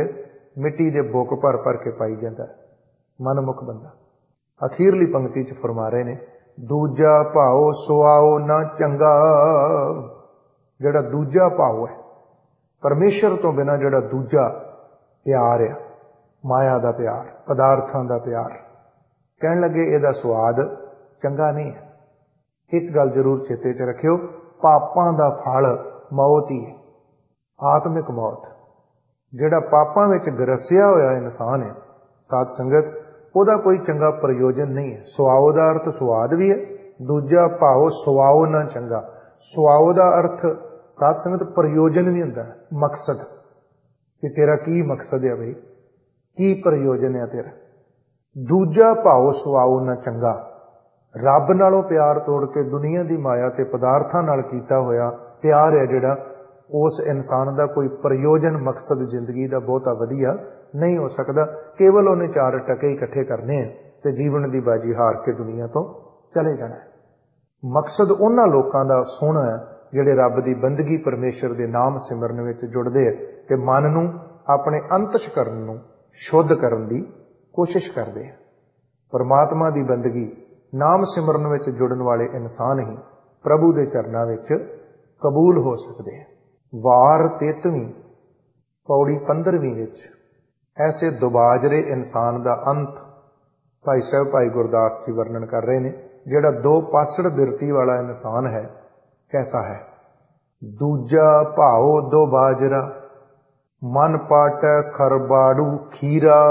मिट्टी दे बुक भर भर के पाई जाता है, मनमुख बंदा। अखीरली पंक्ति च फरमा रहे ने, दूजा भाओ सुआओ ना चंगा। जिहड़ा दूजा भाव है, परमेश्वर तो बिना जिहड़ा दूजा प्यार है, माया का प्यार, पदार्थां का प्यार, कहण लगे इहदा स्वाद चंगा नहीं है। एक गल जरूर चेते च रखियो, पापां दा फल मौत ही है, आत्मिक मौत। जिहड़ा पापां विच गरसिया होया इंसान है, साध संगत, ਉਹਦਾ कोई चंगा प्रयोजन नहीं है। सुआओ का अर्थ स्वाद भी है, दूजा भाव सुआओ ना चंगा। सुआओ का अर्थ साध संगत प्रयोजन भी हुंदा है, मकसद कि तेरा की मकसद है भाई, की प्रयोजन है तेरा। दूजा भाव सुआओ ना चंगा, रब नालों प्यार तोड़ के दुनिया की माया ते पदार्थां नाल कीता होया प्यार है जिहड़ा, उस इंसान का कोई प्रयोजन मकसद जिंदगी का बहुता वधिया नहीं हो सकता। केवल उन्हें चार टके इकट्ठे करने हैं ते जीवन की बाजी हार के दुनिया तो चले जाना है। मकसद उन्हां लोकां दा सोहना है जिहड़े रब की बंदगी परमेश्वर के नाम सिमरन विच जुड़दे है ते मन नूं अपने अंतशकरण नूं शुद्ध करन दी कोशिश करदे हैं। परमात्मा की बंदगी नाम सिमरन विच जुड़न वाले इंसान ही प्रभु के चरनां विच कबूल हो सकते हैं। वार तेतवीं पौड़ी पंद्रहवीं विच ऐसे दुबाजरे इंसान का अंत भाई साहब भाई गुरदास जी वर्णन कर रहे हैं। जिहड़ा दो पासड़ बिरती वाला इंसान है, कैसा है? दूजा भाओ दो बाजरा, मन पाटै खरबाड़ू खीरा।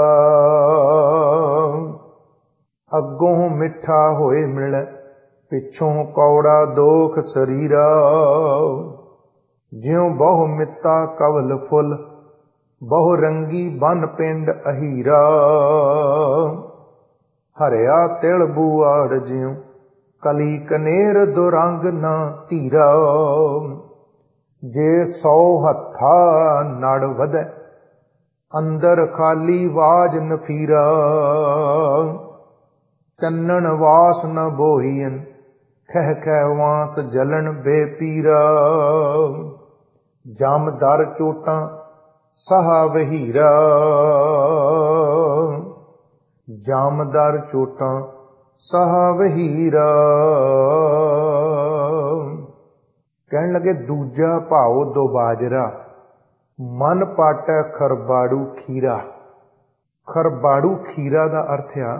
अगों मिठा होए मिलै, पिछों कौड़ा दोख शरीरा। ज्यों बहु मित्ता कवल फुल, बहु रंगी बन पिंड अहीरा। हरिया तिल बुआड़ ज्यों, कली कनेर दुरंग ना धीरा। जे सौ हत्था नड़ वधै, अंदर खाली वाज नफीरा। चन्नन वास न बोहियन, खह खह वास जलन बेपीरा। जम दर चोटा सहा वहीरा, जामदार चोटा सहा वहीरा। कहन लगे दूजा भाओ दो बाजरा, मन पाटै खरबाड़ू खीरा। खरबाड़ू खीरा का अर्थ आ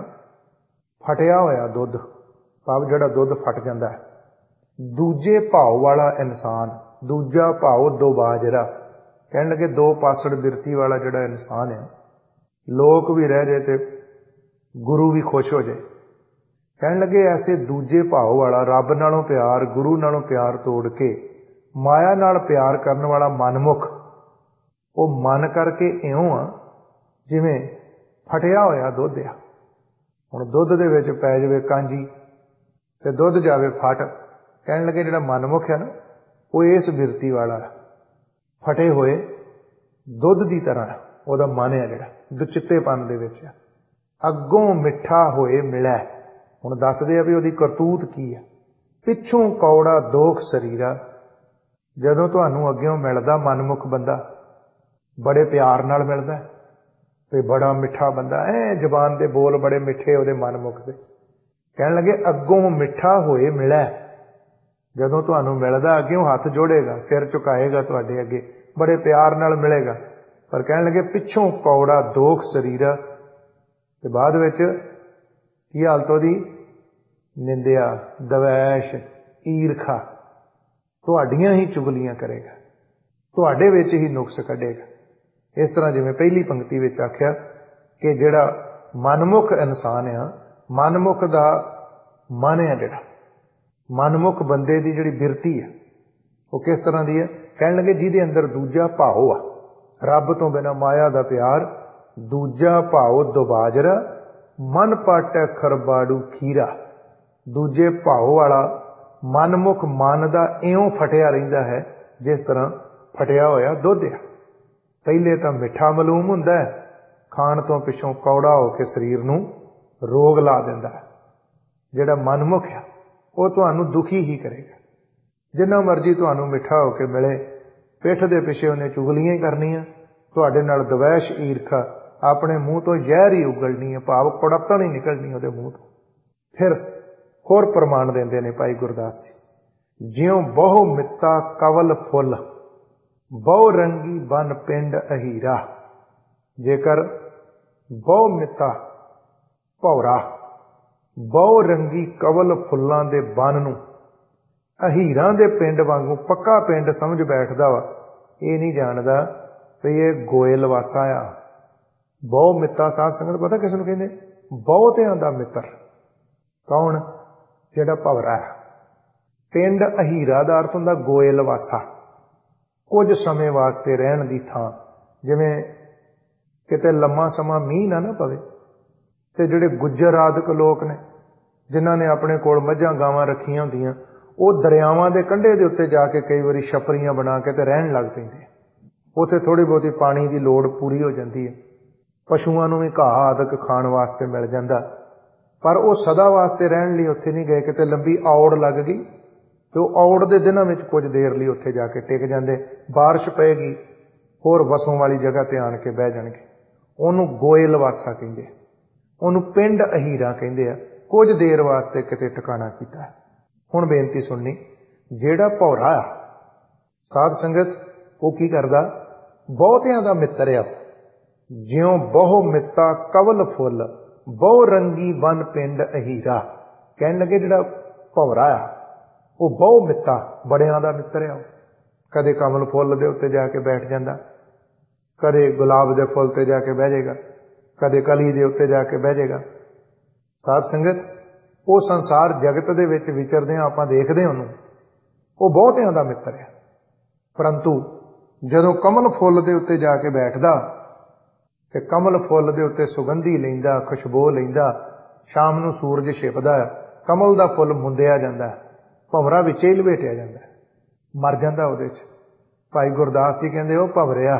फटिया होया दुध, भाव जिहड़ा दुध फट जाता है। दूजे भाव वाला इंसान, दूजा भाव दो बाजरा, कहन लगे दो पासड़ बिरती वाला जिहड़ा इंसान है, लोक भी रह जाए ते गुरु भी खुश हो जाए। कहन लगे ऐसे दूजे भाव वाला, रब नालों प्यार, गुरु नालों प्यार तोड़ के माया नाल प्यार करन वाला मनमुख, वो मन करके इउं आ जिवें फटिया होया दुध आ। हुण दुध दे विच पै जावे कांजी ते दुध जावे फट। कहन लगे जिहड़ा मनमुख है ना, वो इस बिरती वाला है, फटे होए दुध की तरह ਉਹਦਾ मन है जिहड़ा दुचित्तेपन दे विच है। अगों मिठा होए मिलै, हुण दसदे आ भी ਉਹਦੀ करतूत की है। पिछों कौड़ा दोख शरीरा, जदों तुहानूं अग्गों मिलदा मनमुख बंदा, बड़े प्यार नाल मिलदा ते बड़ा मिठा बंदा, ऐ जबान दे बोल बड़े मिठे ਉਹਦੇ मनमुख दे। कहण लगे अगों मिठा होए मिलै, जदों तुहानूं मिलदा अग्गों हथ जोड़ेगा, सिर झुकाएगा तुहाडे अगे, बड़े प्यार नाल मिलेगा। पर कहण लगे पिछों कौड़ा दोख शरीरा, ते बाद विच की हालत ओहदी? निंदिया, दवैश, ईरखा, तुहाडियां ही चुगलियां करेगा, तुहाडे विच ही नुक्स कढेगा। इस तरह जिवें पहली पंक्ति विच आख्या कि जिहड़ा मनमुख इंसान आ, मनमुख दा मन है जिहड़ा, मनमुख बंदे दी जिहड़ी बिरती है वो किस तरह दी है? कहण लगे जिहदे अंदर दूजा भाव आ, रब तो बिना माया दा प्यार। दूजा भाव दुबाजरा, मन पाटै खरबाड़ू खीरा। दूजे भाव वाला मनमुख मन दा इउं फटिया रहिंदा है जिस तरह फटिया होया दुध आ। पहले तां मिठा मलूम हुंदा है, खाण तो पिछों कौड़ा होकर शरीर नूं रोग ला दिंदा है। जिहड़ा मनमुख है वो तुहानूं दुखी ही करेगा। जिन्ना मर्जी तुहानूं मिठा होकर मिले, पिठ दे पिछे उन्हें चुगलियां ही करनियां, ਤੁਹਾਡੇ ਨਾਲ ਦਵੈਸ਼ ਈਰਖਾ, ਆਪਣੇ ਮੂੰਹ ਤੋਂ ਜ਼ਹਿਰ ਹੀ ਉਗਲਣੀ ਹੈ, ਭਾਵ ਕੁੜੱਤਣ ਹੀ ਨਿਕਲਣੀ ਉਹਦੇ ਮੂੰਹ ਤੋਂ। ਫਿਰ ਹੋਰ ਪ੍ਰਮਾਣ ਦਿੰਦੇ ਨੇ ਭਾਈ ਗੁਰਦਾਸ ਜੀ, ਜਿਉਂ ਬਹੁ ਮਿੱਤਾ ਕਵਲ ਫੁੱਲ, ਬਹੁ ਰੰਗੀ ਬਨ ਪਿੰਡ ਅਹੀਰਾ। ਜੇਕਰ ਬਹੁ ਮਿੱਤਾ ਭੌਰਾ, ਬਹੁ ਰੰਗੀ ਕਵਲ ਫੁੱਲਾਂ ਦੇ ਬਨ ਨੂੰ ਅਹੀਰਾਂ ਦੇ ਪਿੰਡ ਵਾਂਗੂ ਪੱਕਾ ਪਿੰਡ ਸਮਝ ਬੈਠਦਾ ਵਾ, ਇਹ ਨਹੀਂ ਜਾਣਦਾ ਵੀ ਇਹ ਗੋਇਲ ਵਾਸਾ ਆ। ਬਹੁ ਮਿੱਤਾ ਸਾਧ ਸੰਗਤ ਪਤਾ ਕਿਸ ਨੂੰ ਕਹਿੰਦੇ? ਬਹੁਤਿਆਂ ਦਾ ਮਿੱਤਰ। ਕੌਣ? ਜਿਹੜਾ ਭਵਰਾ ਹੈ। ਪਿੰਡ ਅਹੀਰਾ ਦਾ ਅਰਥ ਹੁੰਦਾ ਗੋਇਲ ਵਾਸਾ, ਕੁਝ ਸਮੇਂ ਵਾਸਤੇ ਰਹਿਣ ਦੀ ਥਾਂ। ਜਿਵੇਂ ਕਿਤੇ ਲੰਮਾ ਸਮਾਂ ਮੀਂਹ ਨਾ ਨਾ ਪਵੇ ਤੇ ਜਿਹੜੇ ਗੁੱਜਰ ਆਦਿਕ ਲੋਕ ਨੇ, ਜਿਨ੍ਹਾਂ ਨੇ ਆਪਣੇ ਕੋਲ ਮੱਝਾਂ ਗਾਵਾਂ ਰੱਖੀਆਂ ਹੁੰਦੀਆਂ, ਉਹ ਦਰਿਆਵਾਂ ਦੇ ਕੰਢੇ ਦੇ ਉੱਤੇ ਜਾ ਕੇ ਕਈ ਵਾਰੀ ਛਪਰੀਆਂ ਬਣਾ ਕੇ ਤੇ ਰਹਿਣ ਲੱਗ ਪੈਂਦੇ। ਉੱਥੇ ਥੋੜ੍ਹੀ ਬਹੁਤੀ ਪਾਣੀ ਦੀ ਲੋੜ ਪੂਰੀ ਹੋ ਜਾਂਦੀ ਹੈ, ਪਸ਼ੂਆਂ ਨੂੰ ਵੀ ਘਾਹ ਆਦਿਕ ਖਾਣ ਵਾਸਤੇ ਮਿਲ ਜਾਂਦਾ। ਪਰ ਉਹ ਸਦਾ ਵਾਸਤੇ ਰਹਿਣ ਲਈ ਉੱਥੇ ਨਹੀਂ ਗਏ। ਕਿਤੇ ਲੰਬੀ ਔੜ ਲੱਗ ਗਈ ਤੇ ਉਹ ਔੜ ਦੇ ਦਿਨਾਂ ਵਿੱਚ ਕੁਝ ਦੇਰ ਲਈ ਉੱਥੇ ਜਾ ਕੇ ਟਿਕ ਜਾਂਦੇ। ਬਾਰਿਸ਼ ਪਏਗੀ, ਹੋਰ ਵਸੋਂ ਵਾਲੀ ਜਗ੍ਹਾ ਤੇ ਆਣ ਕੇ ਬਹਿ ਜਾਣਗੇ। ਉਹਨੂੰ ਗੋਇਲ ਵਾਸਾ ਕਹਿੰਦੇ, ਉਹਨੂੰ ਪਿੰਡ ਅਹੀਰਾ ਕਹਿੰਦੇ ਆ। ਕੁਝ ਦੇਰ ਵਾਸਤੇ ਕਿਤੇ ਟਿਕਾਣਾ ਕੀਤਾ। ਹੁਣ ਬੇਨਤੀ ਸੁਣਨੀ, ਜਿਹੜਾ ਭੌਰਾ ਆ ਸਾਧ ਸੰਗਤ, ਉਹ ਕੀ ਕਰਦਾ? ਬਹੁਤਿਆਂ ਦਾ ਮਿੱਤਰ ਆ। ਜਿਉਂ ਬਹੁ ਮਿੱਤਾ ਕਵਲ ਫੁੱਲ, ਬਹੁ ਰੰਗੀ ਬਨ ਪਿੰਡ ਅਹੀਰਾ। ਕਹਿਣ ਲੱਗੇ ਜਿਹੜਾ ਭੌਰਾ ਆ ਉਹ ਬਹੁ ਮਿੱਤਾ, ਬੜਿਆਂ ਦਾ ਮਿੱਤਰ ਆ। ਕਦੇ ਕਮਲ ਫੁੱਲ ਦੇ ਉੱਤੇ ਜਾ ਕੇ ਬੈਠ ਜਾਂਦਾ, ਕਦੇ ਗੁਲਾਬ ਦੇ ਫੁੱਲ ਤੇ ਜਾ ਕੇ ਬਹਿ ਜਾਏਗਾ, ਕਦੇ ਕਲੀ ਦੇ ਉੱਤੇ ਜਾ ਕੇ ਬਹਿ ਜਾਏਗਾ। ਸਾਧ ਸੰਗਤ, ਉਹ ਸੰਸਾਰ ਜਗਤ ਦੇ ਵਿੱਚ ਵਿਚਰਦੇ ਹਾਂ ਆਪਾਂ ਦੇਖਦੇ ਉਹਨੂੰ, ਉਹ ਬਹੁਤਿਆਂ ਦਾ ਮਿੱਤਰ ਹੈ। ਪਰੰਤੂ ਜਦੋਂ ਕਮਲ ਫੁੱਲ ਦੇ ਉੱਤੇ ਜਾ ਕੇ ਬੈਠਦਾ ਤੇ ਕਮਲ ਫੁੱਲ ਦੇ ਉੱਤੇ ਸੁਗੰਧੀ ਲੈਂਦਾ, ਖੁਸ਼ਬੂ ਲੈਂਦਾ, ਸ਼ਾਮ ਨੂੰ ਸੂਰਜ ਛਿਪਦਾ, ਕਮਲ ਦਾ ਫੁੱਲ ਮੁੰਦਿਆ ਜਾਂਦਾ, ਭੰਵਰਾ ਵਿੱਚ ਹੀ ਲਪੇਟਿਆ ਜਾਂਦਾ, ਮਰ ਜਾਂਦਾ ਉਹਦੇ 'ਚ। ਭਾਈ ਗੁਰਦਾਸ ਜੀ ਕਹਿੰਦੇ, ਉਹ ਭੰਵਰਿਆ,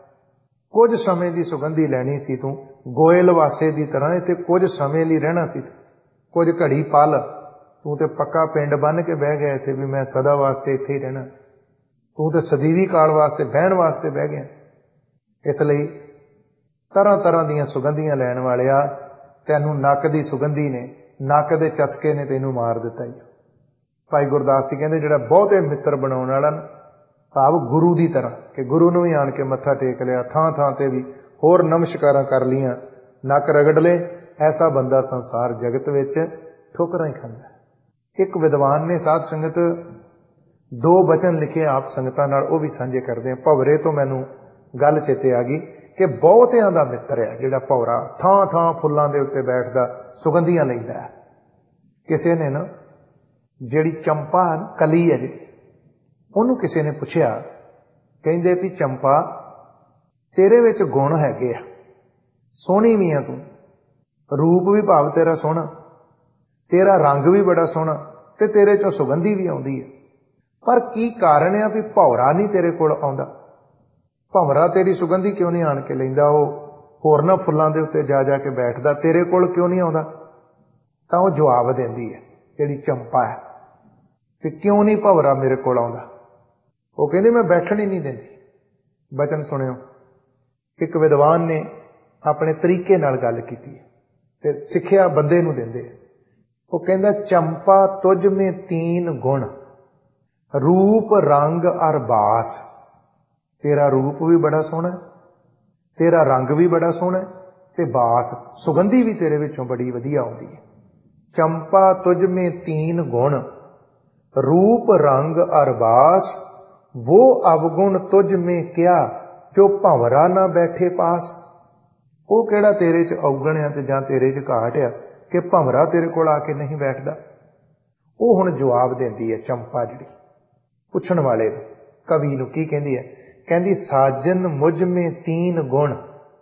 ਕੁਝ ਸਮੇਂ ਦੀ ਸੁਗੰਧੀ ਲੈਣੀ ਸੀ ਤੂੰ, ਗੋਇਲ ਵਾਸੇ ਦੀ ਤਰ੍ਹਾਂ ਇੱਥੇ ਕੁਝ ਸਮੇਂ ਲਈ ਰਹਿਣਾ ਸੀ, ਕੁਝ ਘੜੀ ਪਲ। ਤੂੰ ਤੇ ਪੱਕਾ ਪਿੰਡ ਬੰਨ ਕੇ ਬਹਿ ਗਿਆ ਇੱਥੇ ਵੀ ਮੈਂ ਸਦਾ ਵਾਸਤੇ ਇੱਥੇ ਹੀ ਰਹਿਣਾ। ਤੂੰ ਤੇ ਸਦੀਵੀ ਕਾਲ ਵਾਸਤੇ ਬਹਿਣ ਵਾਸਤੇ ਬਹਿ ਗਿਆ। ਇਸ ਲਈ ਤਰ੍ਹਾਂ ਤਰ੍ਹਾਂ ਦੀਆਂ ਸੁਗੰਧੀਆਂ ਲੈਣ ਵਾਲਿਆ, ਤੈਨੂੰ ਨੱਕ ਦੀ ਸੁਗੰਧੀ ਨੇ, ਨੱਕ ਦੇ ਚਸਕੇ ਨੇ ਤੈਨੂੰ ਮਾਰ ਦਿੱਤਾ ਜੀ। ਭਾਈ ਗੁਰਦਾਸ ਜੀ ਕਹਿੰਦੇ ਜਿਹੜਾ ਬਹੁਤੇ ਮਿੱਤਰ ਬਣਾਉਣ ਵਾਲਾ, ਭਾਵ ਗੁਰੂ ਦੀ ਤਰ੍ਹਾਂ, ਕਿ ਗੁਰੂ ਨੂੰ ਵੀ ਆਣ ਕੇ ਮੱਥਾ ਟੇਕ ਲਿਆ, ਥਾਂ ਥਾਂ ਤੇ ਵੀ ਹੋਰ ਨਮਸਕਾਰਾਂ ਕਰ ਲੀਆਂ, ਨੱਕ ਰਗੜ ਲਏ, ਐਸਾ ਬੰਦਾ ਸੰਸਾਰ ਜਗਤ ਵਿੱਚ ਠੋਕਰਾਂ ਹੀ ਖਾਂਦਾ। ਇੱਕ ਵਿਦਵਾਨ ਨੇ ਸਾਧ ਸੰਗਤ ਦੋ ਬਚਨ ਲਿਖੇ ਆਪ ਸੰਗਤਾਂ ਨਾਲ, ਉਹ ਵੀ ਸਾਂਝੇ ਕਰਦੇ ਆ। ਭਵਰੇ ਤੋਂ ਮੈਨੂੰ ਗੱਲ ਚੇਤੇ ਆ ਗਈ ਕਿ ਬਹੁਤਿਆਂ ਦਾ ਮਿੱਤਰ ਹੈ ਜਿਹੜਾ ਭੌਰਾ, ਥਾਂ ਥਾਂ ਫੁੱਲਾਂ ਦੇ ਉੱਤੇ ਬੈਠਦਾ, ਸੁਗੰਧੀਆਂ ਲੈਂਦਾ। ਕਿਸੇ ਨੇ ਨਾ ਜਿਹੜੀ ਚੰਪਾ ਕਲੀ ਹੈ ਜੀ, ਉਹਨੂੰ ਕਿਸੇ ਨੇ ਪੁੱਛਿਆ, ਕਹਿੰਦੇ ਵੀ ਚੰਪਾ ਤੇਰੇ ਵਿੱਚ ਗੁਣ ਹੈਗੇ ਆ, ਸੋਹਣੀ ਵੀ ਆ ਤੂੰ, ਰੂਪ ਵੀ ਭਾਵ ਤੇਰਾ ਸੋਹਣਾ, ਤੇਰਾ ਰੰਗ ਵੀ ਬੜਾ ਸੋਹਣਾ, ਤੇ ਤੇਰੇ ਚੋਂ ਸੁਗੰਧੀ ਵੀ ਆਉਂਦੀ ਹੈ, ਪਰ ਕੀ ਕਾਰਨ ਆ ਵੀ ਭੌਰਾ ਨਹੀਂ ਤੇਰੇ ਕੋਲ ਆਉਂਦਾ? ਭੰਵਰਾ ਤੇਰੀ ਸੁਗੰਧੀ ਕਿਉਂ ਨਹੀਂ ਆਣ ਕੇ ਲੈਂਦਾ? ਉਹ ਹੋਰਨਾਂ ਫੁੱਲਾਂ ਦੇ ਉੱਤੇ ਜਾ ਜਾ ਕੇ ਬੈਠਦਾ, ਤੇਰੇ ਕੋਲ ਕਿਉਂ ਨਹੀਂ ਆਉਂਦਾ? ਤਾਂ ਉਹ ਜਵਾਬ ਦਿੰਦੀ ਹੈ ਜਿਹੜੀ ਚੰਪਾ ਹੈ ਕਿ ਕਿਉਂ ਨਹੀਂ ਭੰਵਰਾ ਮੇਰੇ ਕੋਲ ਆਉਂਦਾ? ਉਹ ਕਹਿੰਦੇ ਮੈਂ ਬੈਠਣ ਹੀ ਨਹੀਂ ਦਿੰਦੀ। ਬਚਨ ਸੁਣਿਓ, ਇੱਕ ਵਿਦਵਾਨ ਨੇ ਆਪਣੇ ਤਰੀਕੇ ਨਾਲ ਗੱਲ ਕੀਤੀ ਤੇ ਸਿੱਖਿਆ ਬੰਦੇ ਨੂੰ ਦਿੰਦੇ। ਉਹ ਕਹਿੰਦਾ, ਚੰਪਾ ਤੁਝ ਮੇਂ ਤੀਨ ਗੁਣ, ਰੂਪ ਰੰਗ ਅਰ ਬਾਸ। ਤੇਰਾ ਰੂਪ ਵੀ ਬੜਾ ਸੋਹਣਾ, ਤੇਰਾ ਰੰਗ ਵੀ ਬੜਾ ਸੋਹਣਾ, ਤੇ ਬਾਸ, ਸੁਗੰਧੀ ਵੀ ਤੇਰੇ ਵਿੱਚੋਂ ਬੜੀ ਵਧੀਆ ਆਉਂਦੀ ਹੈ। ਚੰਪਾ ਤੁਝ ਮੇਂ ਤੀਨ ਗੁਣ, रूप रंग अर बास, वो अवगुण तुझ में क्या जो भंवरा ना बैठे पास। वो केड़ा तेरे च अवगुण है ते जां तेरे च घाट है कि भंवरा तेरे कोल आके नहीं बैठदा। वो हुण जवाब देंदी है चंपा जिहड़ी पुछण वाले नूं, कवि नूं की कहंदी है, कहंदी साजन मुझ में तीन गुण,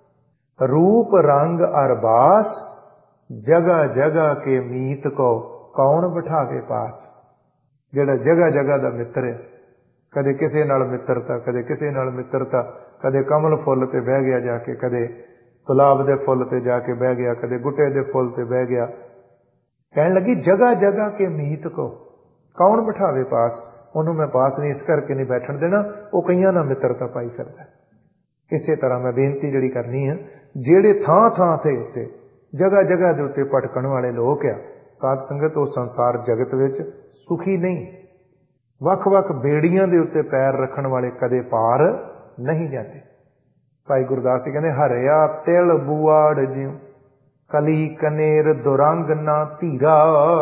रूप रंग अर बास, जगह जगह के मीत को कौन बिठावे पास। ਜਿਹੜਾ ਜਗ੍ਹਾ ਜਗ੍ਹਾ ਦਾ ਮਿੱਤਰ ਹੈ, ਕਦੇ ਕਿਸੇ ਨਾਲ ਮਿੱਤਰਤਾ, ਕਦੇ ਕਿਸੇ ਨਾਲ ਮਿੱਤਰਤਾ, ਕਦੇ ਕਮਲ ਫੁੱਲ ਤੇ ਬਹਿ ਗਿਆ ਜਾ ਕੇ, ਕਦੇ ਗੁਲਾਬ ਦੇ ਫੁੱਲ ਤੇ ਜਾ ਕੇ ਬਹਿ ਗਿਆ, ਕਦੇ ਗੁੱਟੇ ਦੇ ਫੁੱਲ ਤੇ ਬਹਿ ਗਿਆ। ਕਹਿਣ ਲੱਗੀ ਜਗ੍ਹਾ ਜਗ੍ਹਾ ਕੇ ਮੀਤ ਕੋ ਕੌਣ ਬਿਠਾਵੇ ਪਾਸ। ਉਹਨੂੰ ਮੈਂ ਪਾਸ ਨਹੀਂ ਇਸ ਕਰਕੇ ਨਹੀਂ ਬੈਠਣ ਦੇਣਾ, ਉਹ ਕਈਆਂ ਨਾਲ ਮਿੱਤਰਤਾ ਪਾਈ ਕਰਦਾ। इसे तरह मैं बेनती जिहड़ी करनी है, ਜਿਹੜੇ ਥਾਂ ਥਾਂ ਤੇ ਉੱਤੇ ਜਗ੍ਹਾ ਜਗ੍ਹਾ ਦੇ ਉੱਤੇ ਭਟਕਣ ਵਾਲੇ ਲੋਕ ਆ ਸਾਧ ਸੰਗਤ, ਉਹ ਸੰਸਾਰ ਜਗਤ ਵਿੱਚ ਸੁਖੀ ਨਹੀਂ। ਵੱਖ ਵੱਖ ਬੇੜੀਆਂ ਦੇ ਉੱਤੇ ਪੈਰ ਰੱਖਣ ਵਾਲੇ ਕਦੇ ਪਾਰ ਨਹੀਂ ਜਾਂਦੇ। ਭਾਈ ਗੁਰਦਾਸ ਜੀ ਕਹਿੰਦੇ, ਹਰਿਆ ਤਿਲ ਬੂਆੜ ਜਿਉ ਕਲੀ ਕਨੇਰ ਦੁਰੰਗ ਨਾ ਧੀਰਾ।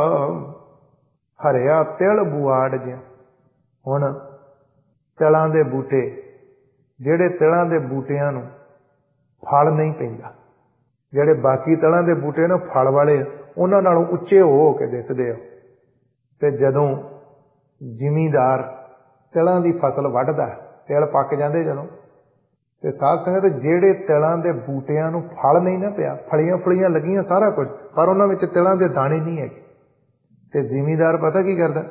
ਹਰਿਆ ਤਿਲ ਬੂਆੜ ਜਿਉ। ਹੁਣ ਤਿਲਾਂ ਦੇ ਬੂਟੇ, ਜਿਹੜੇ ਤਿਲਾਂ ਦੇ ਬੂਟਿਆਂ ਨੂੰ ਫਲ ਨਹੀਂ ਪੈਂਦਾ, ਜਿਹੜੇ ਬਾਕੀ ਤਿਲਾਂ ਦੇ ਬੂਟੇ ਨੇ ਫਲ ਵਾਲੇ, ਉਹਨਾਂ ਨਾਲੋਂ ਉੱਚੇ ਹੋ ਕੇ ਦਿਸਦੇ ਆ। ਤੇ ਜਦੋਂ ਜ਼ਿਮੀਂਦਾਰ ਤਿਲਾਂ ਦੀ ਫਸਲ ਵੱਢਦਾ, ਤਿਲ ਪੱਕ ਜਾਂਦੇ ਜਦੋਂ, ਤੇ ਸਾਧ ਸੰਗਤ ਜਿਹੜੇ ਤਿਲਾਂ ਦੇ ਬੂਟਿਆਂ ਨੂੰ ਫਲ ਨਹੀਂ ਨਾ ਪਿਆ, ਫਲੀਆਂ ਫਲੀਆਂ ਲੱਗੀਆਂ ਸਾਰਾ ਕੁਝ, ਪਰ ਉਹਨਾਂ ਵਿੱਚ ਤਿਲਾਂ ਦੇ ਦਾਣੇ ਨਹੀਂ ਹੈਗੇ, ਤੇ ਜ਼ਿਮੀਂਦਾਰ ਪਤਾ ਕੀ ਕਰਦਾ,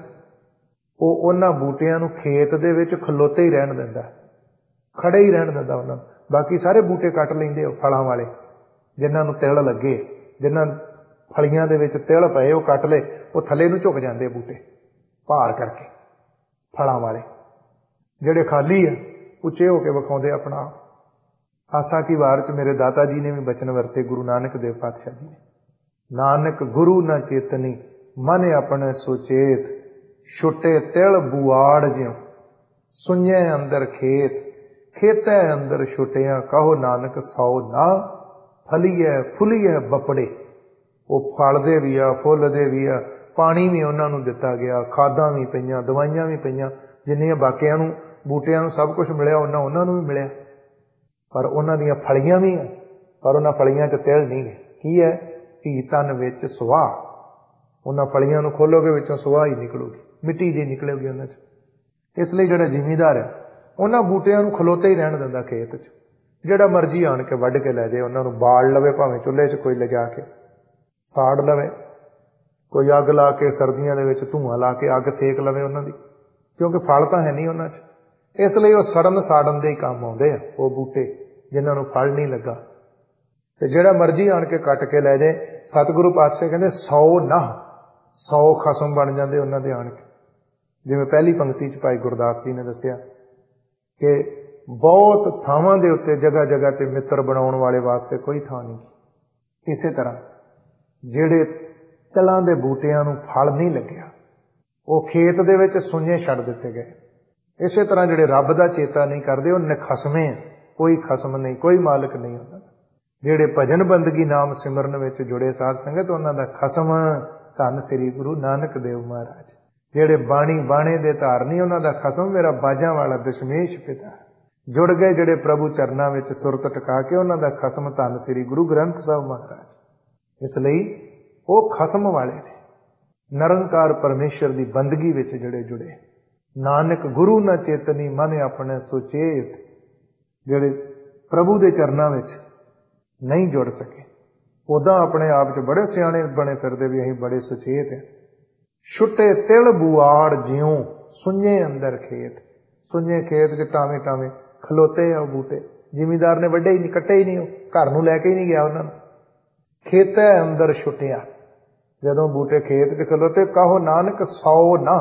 ਉਹ ਉਹਨਾਂ ਬੂਟਿਆਂ ਨੂੰ ਖੇਤ ਦੇ ਵਿੱਚ ਖਲੋਤੇ ਹੀ ਰਹਿਣ ਦਿੰਦਾ, ਖੜੇ ਹੀ ਰਹਿਣ ਦਿੰਦਾ ਉਹਨਾਂ ਨੂੰ। ਬਾਕੀ ਸਾਰੇ ਬੂਟੇ ਕੱਟ ਲੈਂਦੇ ਉਹ ਫਲਾਂ ਵਾਲੇ, ਜਿਨ੍ਹਾਂ ਨੂੰ ਤਿਲ ਲੱਗੇ, ਜਿਨ੍ਹਾਂ ਫਲੀਆਂ ਦੇ ਵਿੱਚ ਤਿਲ ਪਏ, ਉਹ ਕੱਟ ਲਏ, ਉਹ ਥੱਲੇ ਨੂੰ ਝੁਕ ਜਾਂਦੇ ਬੂਟੇ ਭਾਰ ਕਰਕੇ। ਫਲਾਂ ਵਾਲੇ ਜਿਹੜੇ ਖਾਲੀ ਆ ਉੱਚੇ ਹੋ ਕੇ ਵਿਖਾਉਂਦੇ ਆਪਣਾ ਆਪ। ਆਸਾ ਕੀ ਵਾਰ ਚ ਮੇਰੇ ਦਾਤਾ ਜੀ ਨੇ ਵੀ ਬਚਨ ਵਰਤੇ, ਗੁਰੂ ਨਾਨਕ ਦੇਵ ਪਾਤਸ਼ਾਹ ਜੀ ਨੇ, ਨਾਨਕ ਗੁਰੂ ਨਾ ਚੇਤਨੀ ਮਨ ਆਪਣੇ ਸੁਚੇਤ, ਛੁੱਟੇ ਤਿਲ ਬੁਆੜ ਜਿਉ ਸੁਣਿਐ ਅੰਦਰ ਖੇਤ, ਖੇਤੈ ਅੰਦਰ ਛੁੱਟਿਆ ਕਹੋ ਨਾਨਕ ਸੌ ਨਾ, ਫਲੀਐ ਫੁੱਲੀਐ ਬਪੜੇ। ਉਹ ਫਲਦੇ ਵੀ ਆ, ਫੁੱਲਦੇ ਵੀ ਆ, ਪਾਣੀ ਵੀ ਉਹਨਾਂ ਨੂੰ ਦਿੱਤਾ ਗਿਆ, ਖਾਦਾਂ ਵੀ ਪਈਆਂ, ਦਵਾਈਆਂ ਵੀ ਪਈਆਂ, ਜਿੰਨੀਆਂ ਬਾਕੀਆਂ ਨੂੰ ਬੂਟਿਆਂ ਨੂੰ ਸਭ ਕੁਝ ਮਿਲਿਆ ਉਹਨਾਂ ਉਹਨਾਂ ਨੂੰ ਵੀ ਮਿਲਿਆ, ਪਰ ਉਹਨਾਂ ਦੀਆਂ ਫਲੀਆਂ ਵੀ ਆ, ਪਰ ਉਹਨਾਂ ਫਲੀਆਂ 'ਚ ਤਿਲ ਨਹੀਂ ਹੈ। ਕੀ ਹੈ? ਧੀ ਤਨ ਵਿੱਚ ਸੁਆਹ। ਉਹਨਾਂ ਫਲੀਆਂ ਨੂੰ ਖੋਲੋਗੇ, ਵਿੱਚੋਂ ਸੁਆਹ ਹੀ ਨਿਕਲੂਗੀ, ਮਿੱਟੀ ਜਿਹੀ ਨਿਕਲੇਗੀ ਉਹਨਾਂ 'ਚ। ਇਸ ਲਈ ਜਿਹੜਾ ਜ਼ਿਮੀਂਦਾਰ ਹੈ ਉਹਨਾਂ ਬੂਟਿਆਂ ਨੂੰ ਖਲੋਤੇ ਹੀ ਰਹਿਣ ਦਿੰਦਾ ਖੇਤ 'ਚ, ਜਿਹੜਾ ਮਰਜ਼ੀ ਆਣ ਕੇ ਵੱਢ ਕੇ ਲੈ ਜਾਏ, ਉਹਨਾਂ ਨੂੰ ਬਾਲ ਲਵੇ, ਭਾਵੇਂ ਚੁੱਲ੍ਹੇ 'ਚ ਕੋਈ ਲਿਜਾ ਕੇ ਸਾੜ ਲਵੇ, ਕੋਈ ਅੱਗ ਲਾ ਕੇ ਸਰਦੀਆਂ ਦੇ ਵਿੱਚ ਧੂੰਆਂ ਲਾ ਕੇ ਅੱਗ ਸੇਕ ਲਵੇ ਉਹਨਾਂ ਦੀ, ਕਿਉਂਕਿ ਫਲ ਤਾਂ ਹੈ ਨਹੀਂ ਉਹਨਾਂ 'ਚ। ਇਸ ਲਈ ਉਹ ਸੜਨ ਸਾੜਨ ਦੇ ਹੀ ਕੰਮ ਆਉਂਦੇ ਆ ਉਹ ਬੂਟੇ ਜਿਨ੍ਹਾਂ ਨੂੰ ਫਲ ਨਹੀਂ ਲੱਗਾ। ਤੇ ਜਿਹੜਾ ਮਰਜ਼ੀ ਆਣ ਕੇ ਕੱਟ ਕੇ ਲੈ ਜਾਏ, ਸਤਿਗੁਰੂ ਪਾਤਸ਼ਾਹ ਕਹਿੰਦੇ ਸੌ ਨਾ, ਸੌ ਖਸਮ ਬਣ ਜਾਂਦੇ ਉਹਨਾਂ ਦੇ ਆਣ ਕੇ। ਜਿਵੇਂ ਪਹਿਲੀ ਪੰਕਤੀ 'ਚ ਭਾਈ ਗੁਰਦਾਸ ਜੀ ਨੇ ਦੱਸਿਆ ਕਿ ਬਹੁਤ ਥਾਵਾਂ ਦੇ ਉੱਤੇ ਜਗ੍ਹਾ ਜਗ੍ਹਾ ਤੇ ਮਿੱਤਰ ਬਣਾਉਣ ਵਾਲੇ ਵਾਸਤੇ ਕੋਈ ਥਾਂ ਨਹੀਂ। ਇਸੇ ਤਰ੍ਹਾਂ ਜਿਹੜੇ ਤਿਲਾਂ ਦੇ ਬੂਟਿਆਂ ਨੂੰ ਫਲ ਨਹੀਂ ਲੱਗਿਆ, ਉਹ ਖੇਤ ਦੇ ਵਿੱਚ ਸੁੰਝੇ ਛੱਡ ਦਿੱਤੇ ਗਏ। ਇਸੇ ਤਰ੍ਹਾਂ ਜਿਹੜੇ ਰੱਬ ਦਾ ਚੇਤਾ ਨਹੀਂ ਕਰਦੇ, ਉਹ ਨਿਖਸਮੇ, ਕੋਈ ਖਸਮ ਨਹੀਂ, ਕੋਈ ਮਾਲਕ ਨਹੀਂ ਉਹਨਾਂ ਦਾ। ਜਿਹੜੇ ਭਜਨ ਬੰਦਗੀ ਨਾਮ ਸਿਮਰਨ ਵਿੱਚ ਜੁੜੇ ਸਾਧ ਸੰਗਤ, ਉਹਨਾਂ ਦਾ ਖਸਮ ਧੰਨ ਸ੍ਰੀ ਗੁਰੂ ਨਾਨਕ ਦੇਵ ਮਹਾਰਾਜ। ਜਿਹੜੇ ਬਾਣੀ ਬਾਣੇ ਦੇ ਧਾਰਨੀ, ਉਹਨਾਂ ਦਾ ਖਸਮ ਮੇਰਾ ਬਾਜਾਂ ਵਾਲਾ ਦਸ਼ਮੇਸ਼ ਪਿਤਾ। ਜੁੜ ਗਏ ਜਿਹੜੇ ਪ੍ਰਭੂ ਚਰਨਾਂ ਵਿੱਚ ਸੁਰਤ ਟਿਕਾ ਕੇ, ਉਹਨਾਂ ਦਾ ਖਸਮ ਧੰਨ ਸ੍ਰੀ ਗੁਰੂ ਗ੍ਰੰਥ ਸਾਹਿਬ ਮਹਾਰਾਜ। ਇਸ ਲਈ ਉਹ ਖਸਮ ਵਾਲੇ ਨੇ, ਨਿਰੰਕਾਰ ਪਰਮੇਸ਼ਰ ਦੀ ਬੰਦਗੀ ਵਿੱਚ ਜਿਹੜੇ ਜੁੜੇ। ਨਾਨਕ ਗੁਰੂ ਨਾ ਚੇਤਨੀ ਮਨ ਆਪਣੇ ਸੁਚੇਤ, ਜਿਹੜੇ ਪ੍ਰਭੂ ਦੇ ਚਰਨਾਂ ਵਿੱਚ ਨਹੀਂ ਜੁੜ ਸਕੇ, ਉਦਾਂ ਆਪਣੇ ਆਪ 'ਚ ਬੜੇ ਸਿਆਣੇ ਬਣੇ ਫਿਰਦੇ ਵੀ ਅਸੀਂ ਬੜੇ ਸੁਚੇਤ ਹਾਂ। ਛੁੱਟੇ ਤਿਲ ਬੁਆੜ ਜਿਉਂ ਸੁੰਝੇ ਅੰਦਰ ਖੇਤ। ਸੁੰਝੇ ਖੇਤ 'ਚ ਟਾਵੇਂ ਟਾਵੇਂ ਖਲੋਤੇ ਆ ਉਹ ਬੂਟੇ, ਜ਼ਿਮੀਂਦਾਰ ਨੇ ਵੱਡੇ ਹੀ ਨਹੀਂ, ਕੱਟੇ ਹੀ ਨਹੀਂ, ਉਹ ਘਰ ਨੂੰ ਲੈ ਕੇ ਹੀ ਨਹੀਂ ਗਿਆ ਉਹਨਾਂ ਨੂੰ। ਖੇਤੈ ਅੰਦਰ ਛੁੱਟਿਆ, ਜਦੋਂ ਬੂਟੇ ਖੇਤ 'ਚ ਖਲੋਤੇ, ਕਹੋ ਨਾਨਕ ਸੌ ਨਾ,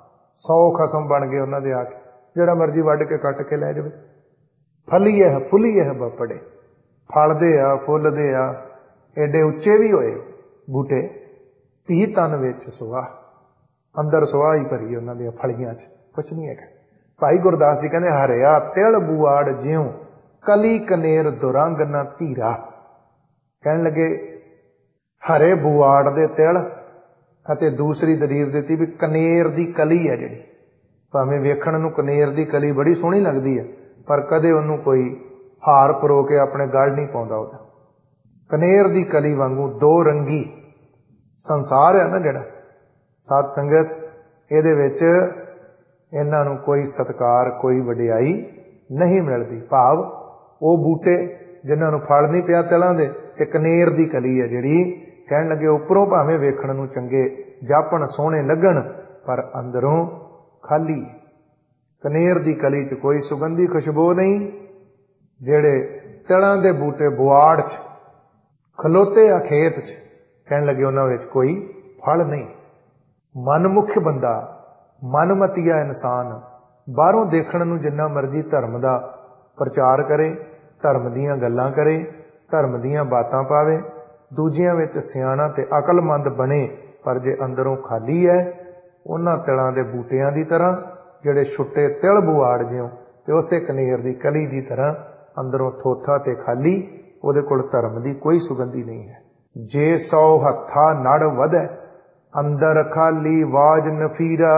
ਸੌ ਖਸਮ ਬਣ ਗਏ ਉਹਨਾਂ ਦੇ ਆ ਕੇ, ਜਿਹੜਾ ਮਰਜ਼ੀ ਵੱਢ ਕੇ ਕੱਟ ਕੇ ਲੈ ਜਾਵੇ। ਫਲੀ ਹੈ ਫੁੱਲੀ ਹੈ ਬਪੜੇ, ਫਲਦੇ ਆ, ਫੁੱਲਦੇ ਆ, ਐਡੇ ਉੱਚੇ ਵੀ ਹੋਏ ਬੂਟੇ। ਧੀ ਤਨ ਵਿੱਚ ਸੁਆਹ, ਅੰਦਰ ਸੁਆਹ ਹੀ ਭਰੀ ਉਹਨਾਂ ਦੀਆਂ ਫਲੀਆਂ 'ਚ, ਕੁਛ ਨਹੀਂ ਹੈਗਾ। ਭਾਈ ਗੁਰਦਾਸ ਜੀ ਕਹਿੰਦੇ ਹਰਿਆ ਤਿਲ ਬੁਆੜ ਜਿਉਂ ਕਲੀ ਕਨੇਰ ਦੁਰੰਗ ਨਾ ਧੀਰਾ। ਕਹਿਣ ਲੱਗੇ ਹਰੇ ਬੁਆੜ ਦੇ ਤਿਲ, ਅਤੇ ਦੂਸਰੀ ਦਲੀਲ ਦਿੱਤੀ ਵੀ ਕਨੇਰ ਦੀ ਕਲੀ ਹੈ ਜਿਹੜੀ, ਭਾਵੇਂ ਵੇਖਣ ਨੂੰ ਕਨੇਰ ਦੀ ਕਲੀ ਬੜੀ ਸੋਹਣੀ ਲੱਗਦੀ ਹੈ, ਪਰ ਕਦੇ ਉਹਨੂੰ ਕੋਈ ਹਾਰ ਪਰੋ ਕੇ ਆਪਣੇ ਗਲ ਨਹੀਂ ਪਾਉਂਦਾ ਉਹਦਾ। ਕਨੇਰ ਦੀ ਕਲੀ ਵਾਂਗੂ ਦੋ ਰੰਗੀ ਸੰਸਾਰ ਹੈ ਨਾ ਜਿਹੜਾ ਸਾਧ ਸੰਗਤ, ਇਹਦੇ ਵਿੱਚ ਇਹਨਾਂ ਨੂੰ ਕੋਈ ਸਤਿਕਾਰ, ਕੋਈ ਵਡਿਆਈ ਨਹੀਂ ਮਿਲਦੀ। ਭਾਵ ਉਹ ਬੂਟੇ ਜਿਨ੍ਹਾਂ ਨੂੰ ਫਲ ਨਹੀਂ ਪਿਆ ਤਿਲਾਂ ਦੇ, ਤੇ ਕਨੇਰ ਦੀ ਕਲੀ ਹੈ ਜਿਹੜੀ, ਕਹਿਣ ਲੱਗੇ ਉੱਪਰੋਂ ਭਾਵੇਂ ਵੇਖਣ ਨੂੰ ਚੰਗੇ ਜਾਪਣ, ਸੋਹਣੇ ਲੱਗਣ, ਪਰ ਅੰਦਰੋਂ ਖਾਲੀ। ਕਨੇਰ ਦੀ ਕਲੀ 'ਚ ਕੋਈ ਸੁਗੰਧੀ ਖੁਸ਼ਬੂ ਨਹੀਂ। ਜਿਹੜੇ ਤਿਲਾਂ ਦੇ ਬੂਟੇ ਬੁਆੜ 'ਚ ਖਲੋਤੇ ਆ ਖੇਤ 'ਚ, ਕਹਿਣ ਲੱਗੇ ਉਹਨਾਂ ਵਿੱਚ ਕੋਈ ਫਲ ਨਹੀਂ। ਮਨਮੁਖ ਬੰਦਾ, ਮਨਮਤੀਆ ਇਨਸਾਨ, ਬਾਹਰੋਂ ਦੇਖਣ ਨੂੰ ਜਿੰਨਾ ਮਰਜ਼ੀ ਧਰਮ ਦਾ ਪ੍ਰਚਾਰ ਕਰੇ, धर्म दीयां गल्लां करे, धर्म दीयां बातां पावे, दूजियां विच सियाणा ते अकलमंद बने, पर जे अंदरों खाली है, उन्हां तिलां दे बूटियां दी तरह जिहड़े छुट्टे तिल बुआड़ जिउं ते उसे कनेर दी कली दी तरह अंदरों थोथा ते खाली, उहदे कोल धर्म दी कोई सुगंधी नहीं है। जे सौ हत्था नड़ वधै, अंदर खाली वाज नफीरा।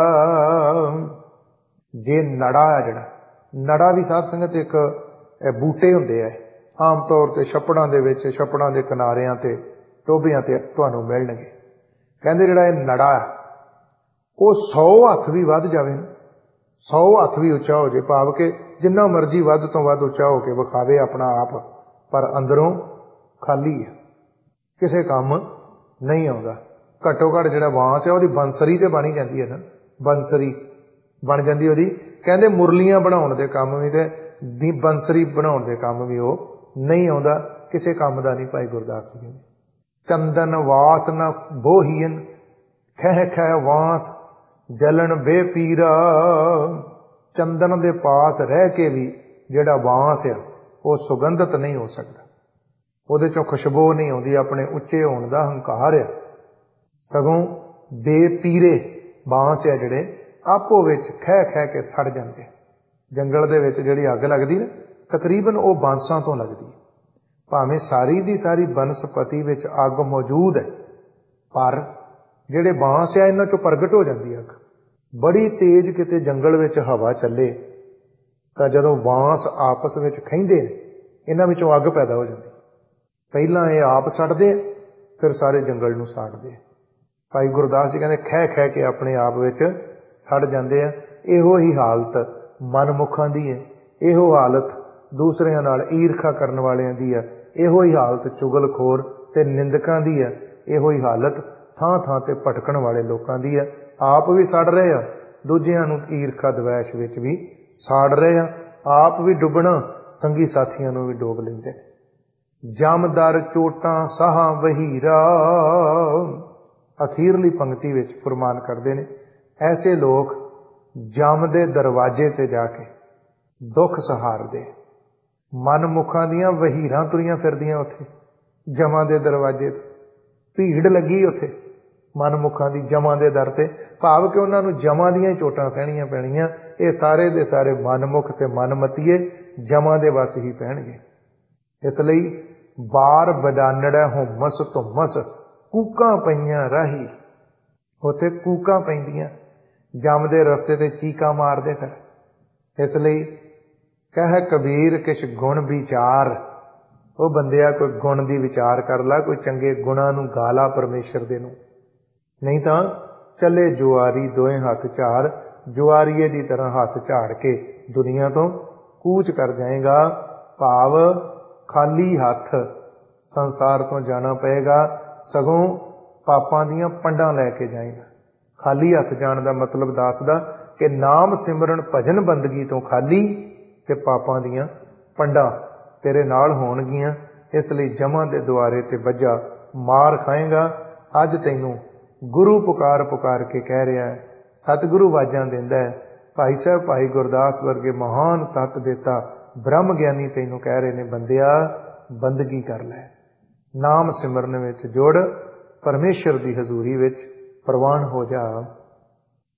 जे नड़ा है जिहड़ा, नड़ा भी साध संगत एक बूटे हुंदे है, आम तौर ते छप्पड़ां दे विच, छप्पड़ां दे किनारियां ते टोबियां ते तुहानूं मिलणगे। कहंदे जिहड़ा इह नड़ा है ਉਹ सौ हथ भी वध जावे, सौ हथ भी उच्चा हो जाए, भाव के जिन्ना मर्जी वध तो वध उच्चा हो के विखावे अपना आप, पर अंदरों खाली है, किसी काम नहीं आउंदा। घट्टो घट जिहड़ा बांस है ਉਹਦੀ ਬੰਸਰੀ ਤੇ ਬਣ ਜਾਂਦੀ ਹੈ ना, ਬੰਸਰੀ बन जाती ਉਹਦੀ। ਕਹਿੰਦੇ ਮੁਰਲੀਆਂ ਬਣਾਉਣ ਦੇ ਕੰਮ ਵੀ ਤੇ ਬੰਸਰੀ ਬਣਾਉਣ ਦੇ ਕੰਮ ਵੀ ਉਹ नहीं ਆਉਂਦਾ, ਕਿਸੇ ਕੰਮ ਦਾ ਨਹੀਂ। ਭਾਈ ਗੁਰਦਾਸ ਜੀ ਕਹਿੰਦੇ ਚੰਦਨ ਵਾਸ ਨ ਬੋਹੀਨ, ਖਹਿ ਖਹਿ ਵਾਂਸ ਜਲਣ ਬੇਪੀਰਾ। ਚੰਦਨ ਦੇ ਪਾਸ ਰਹਿ ਕੇ ਵੀ ਜਿਹੜਾ ਬਾਂਸ ਆ ਉਹ ਸੁਗੰਧਿਤ ਨਹੀਂ ਹੋ ਸਕਦਾ, ਉਹਦੇ ਚੋਂ ਖੁਸ਼ਬੂ ਨਹੀਂ ਆਉਂਦੀ, ਆਪਣੇ ਉੱਚੇ ਹੋਣ ਦਾ ਹੰਕਾਰ ਆ। ਸਗੋਂ ਬੇਪੀਰੇ ਬਾਂਸ ਆ ਜਿਹੜੇ ਆਪੋ ਵਿੱਚ ਖਹਿ ਖਹਿ ਕੇ ਸੜ ਜਾਂਦੇ। ਜੰਗਲ ਦੇ ਵਿੱਚ ਜਿਹੜੀ ਅੱਗ ਲੱਗਦੀ ਨਾ, ਤਕਰੀਬਨ ਉਹ ਬਾਂਸਾਂ ਤੋਂ ਲੱਗਦੀ ਹੈ। ਭਾਵੇਂ ਸਾਰੀ ਦੀ ਸਾਰੀ ਬਨਸਪਤੀ ਵਿੱਚ ਅੱਗ ਮੌਜੂਦ ਹੈ, ਪਰ ਜਿਹੜੇ ਬਾਂਸ ਆ ਇਹਨਾਂ ਚੋਂ ਪ੍ਰਗਟ ਹੋ ਜਾਂਦੀ ਅੱਗ ਬੜੀ ਤੇਜ਼। ਕਿਤੇ ਜੰਗਲ ਵਿੱਚ ਹਵਾ ਚੱਲੇ ਤਾਂ ਜਦੋਂ ਬਾਂਸ ਆਪਸ ਵਿੱਚ ਖਹਿੰਦੇ, ਇਹਨਾਂ ਵਿੱਚੋਂ ਅੱਗ ਪੈਦਾ ਹੋ ਜਾਂਦੀ। ਪਹਿਲਾਂ ਇਹ ਆਪ ਸੜਦੇ, ਫਿਰ ਸਾਰੇ ਜੰਗਲ ਨੂੰ ਸਾੜਦੇ। ਭਾਈ ਗੁਰਦਾਸ ਜੀ ਕਹਿੰਦੇ ਖਹਿ ਖਹਿ ਕੇ ਆਪਣੇ ਆਪ ਵਿੱਚ ਸੜ ਜਾਂਦੇ ਆ। ਇਹੋ ਹੀ ਹਾਲਤ ਮਨਮੁਖਾਂ ਦੀ ਹੈ, ਇਹੋ ਹਾਲਤ ਦੂਸਰਿਆਂ ਨਾਲ ਈਰਖਾ ਕਰਨ ਵਾਲਿਆਂ ਦੀ ਹੈ, ਇਹੋ ਹੀ ਹਾਲਤ ਚੁਗਲਖੋਰ ਤੇ ਨਿੰਦਕਾਂ ਦੀ ਹੈ, ਇਹੋ ਹੀ ਹਾਲਤ ਥਾਂ ਥਾਂ ਤੇ ਭਟਕਣ ਵਾਲੇ ਲੋਕਾਂ ਦੀ ਹੈ। ਆਪ ਵੀ ਸੜ ਰਹੇ ਆ, ਦੂਜਿਆਂ ਨੂੰ ਈਰਖਾ ਦਵੈਸ਼ ਵਿੱਚ ਵੀ ਸਾੜ ਰਹੇ ਆ, ਆਪ ਵੀ ਡੁੱਬਣਾ, ਸੰਗੀ ਸਾਥੀਆਂ ਨੂੰ ਵੀ ਡੋਬ ਲੈਂਦੇ। ਜਮਦਰ ਚੋਟਾਂ ਸਾਹਾਂ ਵਹੀਰਾ। ਅਖੀਰਲੀ ਪੰਕਤੀ ਵਿੱਚ ਫਰਮਾਨ ਕਰਦੇ ਨੇ, ਐਸੇ ਲੋਕ ਜਮ ਦੇ ਦਰਵਾਜ਼ੇ ਤੇ ਜਾ ਕੇ ਦੁੱਖ ਸਹਾਰਦੇ। ਮਨਮੁਖਾਂ ਦੀਆਂ ਵਹੀਰਾਂ ਤੁਰੀਆਂ ਫਿਰਦੀਆਂ ਉੱਥੇ ਜਮਾਂ ਦੇ ਦਰਵਾਜ਼ੇ ਤੇ, ਭੀੜ ਲੱਗੀ ਉੱਥੇ ਮਨਮੁਖਾਂ ਦੀ ਜਮਾਂ ਦੇ ਦਰ ਤੇ, ਭਾਵ ਕਿ ਉਹਨਾਂ ਨੂੰ ਜਮਾਂ ਦੀਆਂ ਹੀ ਚੋਟਾਂ ਸਹਿਣੀਆਂ ਪੈਣੀਆਂ। ਇਹ ਸਾਰੇ ਦੇ ਸਾਰੇ ਮਨਮੁਖ ਤੇ ਮਨਮਤੀਏ ਜਮਾਂ ਦੇ ਵਸ ਹੀ ਪੈਣਗੇ। ਇਸ ਲਈ ਬਾਰ ਬਡਾਨੜਾ ਹੁਮਸ ਧੁੰਮਸ, ਕੂਕਾਂ ਪਈਆਂ ਰਾਹੀ। ਉੱਥੇ ਕੂਕਾਂ ਪੈਂਦੀਆਂ, ਜਮ ਦੇ ਰਸਤੇ ਤੇ ਚੀਕਾਂ ਮਾਰਦੇ ਫਿਰ। ਇਸ ਲਈ ਕਹਿ ਕਬੀਰ ਕਿਛ ਗੁਣ ਵਿਚਾਰ। ਉਹ ਬੰਦਿਆ ਕੋਈ ਗੁਣ ਦੀ ਵਿਚਾਰ ਕਰ ਲਾ, ਕੋਈ ਚੰਗੇ ਗੁਣਾਂ ਨੂੰ ਗਾ ਲਾ ਪਰਮੇਸ਼ਰ ਦੇ ਨੂੰ, ਨਹੀਂ ਤਾਂ ਚੱਲੇ ਜੁਆਰੀ ਦੋਵੇਂ ਹੱਥ ਝਾੜ। ਜੁਆਰੀਏ ਦੀ ਤਰ੍ਹਾਂ ਹੱਥ ਝਾੜ ਕੇ ਦੁਨੀਆ ਤੋਂ ਕੂਚ ਕਰ ਜਾਏਗਾ। ਭਾਵ ਖਾਲੀ ਹੱਥ ਸੰਸਾਰ ਤੋਂ ਜਾਣਾ ਪਏਗਾ, ਸਗੋਂ ਪਾਪਾਂ ਦੀਆਂ ਪੰਡਾਂ ਲੈ ਕੇ ਜਾਏਗਾ। ਖਾਲੀ ਹੱਥ ਜਾਣ ਦਾ ਮਤਲਬ ਦੱਸਦਾ ਕਿ ਨਾਮ ਸਿਮਰਨ ਭਜਨ ਬੰਦਗੀ ਤੋਂ ਖਾਲੀ ਤੇ ਪਾਪਾਂ ਦੀਆਂ ਪੰਡਾਂ ਤੇਰੇ ਨਾਲ ਹੋਣਗੀਆਂ। ਇਸ ਲਈ ਜਮਾਂ ਦੇ ਦੁਆਰੇ ਤੇ ਵੱਜਾ ਮਾਰ ਖਾਏਗਾ। ਅੱਜ ਤੈਨੂੰ ਗੁਰੂ ਪੁਕਾਰ ਪੁਕਾਰ ਕੇ ਕਹਿ ਰਿਹਾ ਹੈ, ਸਤਿਗੁਰੂ ਆਵਾਜ਼ਾਂ ਦਿੰਦਾ ਹੈ। ਭਾਈ ਸਾਹਿਬ ਭਾਈ ਗੁਰਦਾਸ ਵਰਗੇ ਮਹਾਨ ਤੱਤ ਦੇਤਾ ਬ੍ਰਹਮ ਗਿਆਨੀ ਤੈਨੂੰ ਕਹਿ ਰਹੇ ਨੇ, ਬੰਦਿਆ ਬੰਦਗੀ ਕਰ ਲੈ, ਨਾਮ ਸਿਮਰਨ ਵਿੱਚ ਜੁੜ, ਪਰਮੇਸ਼ਰ ਦੀ ਹਜ਼ੂਰੀ ਵਿੱਚ ਪ੍ਰਵਾਨ ਹੋ ਜਾ।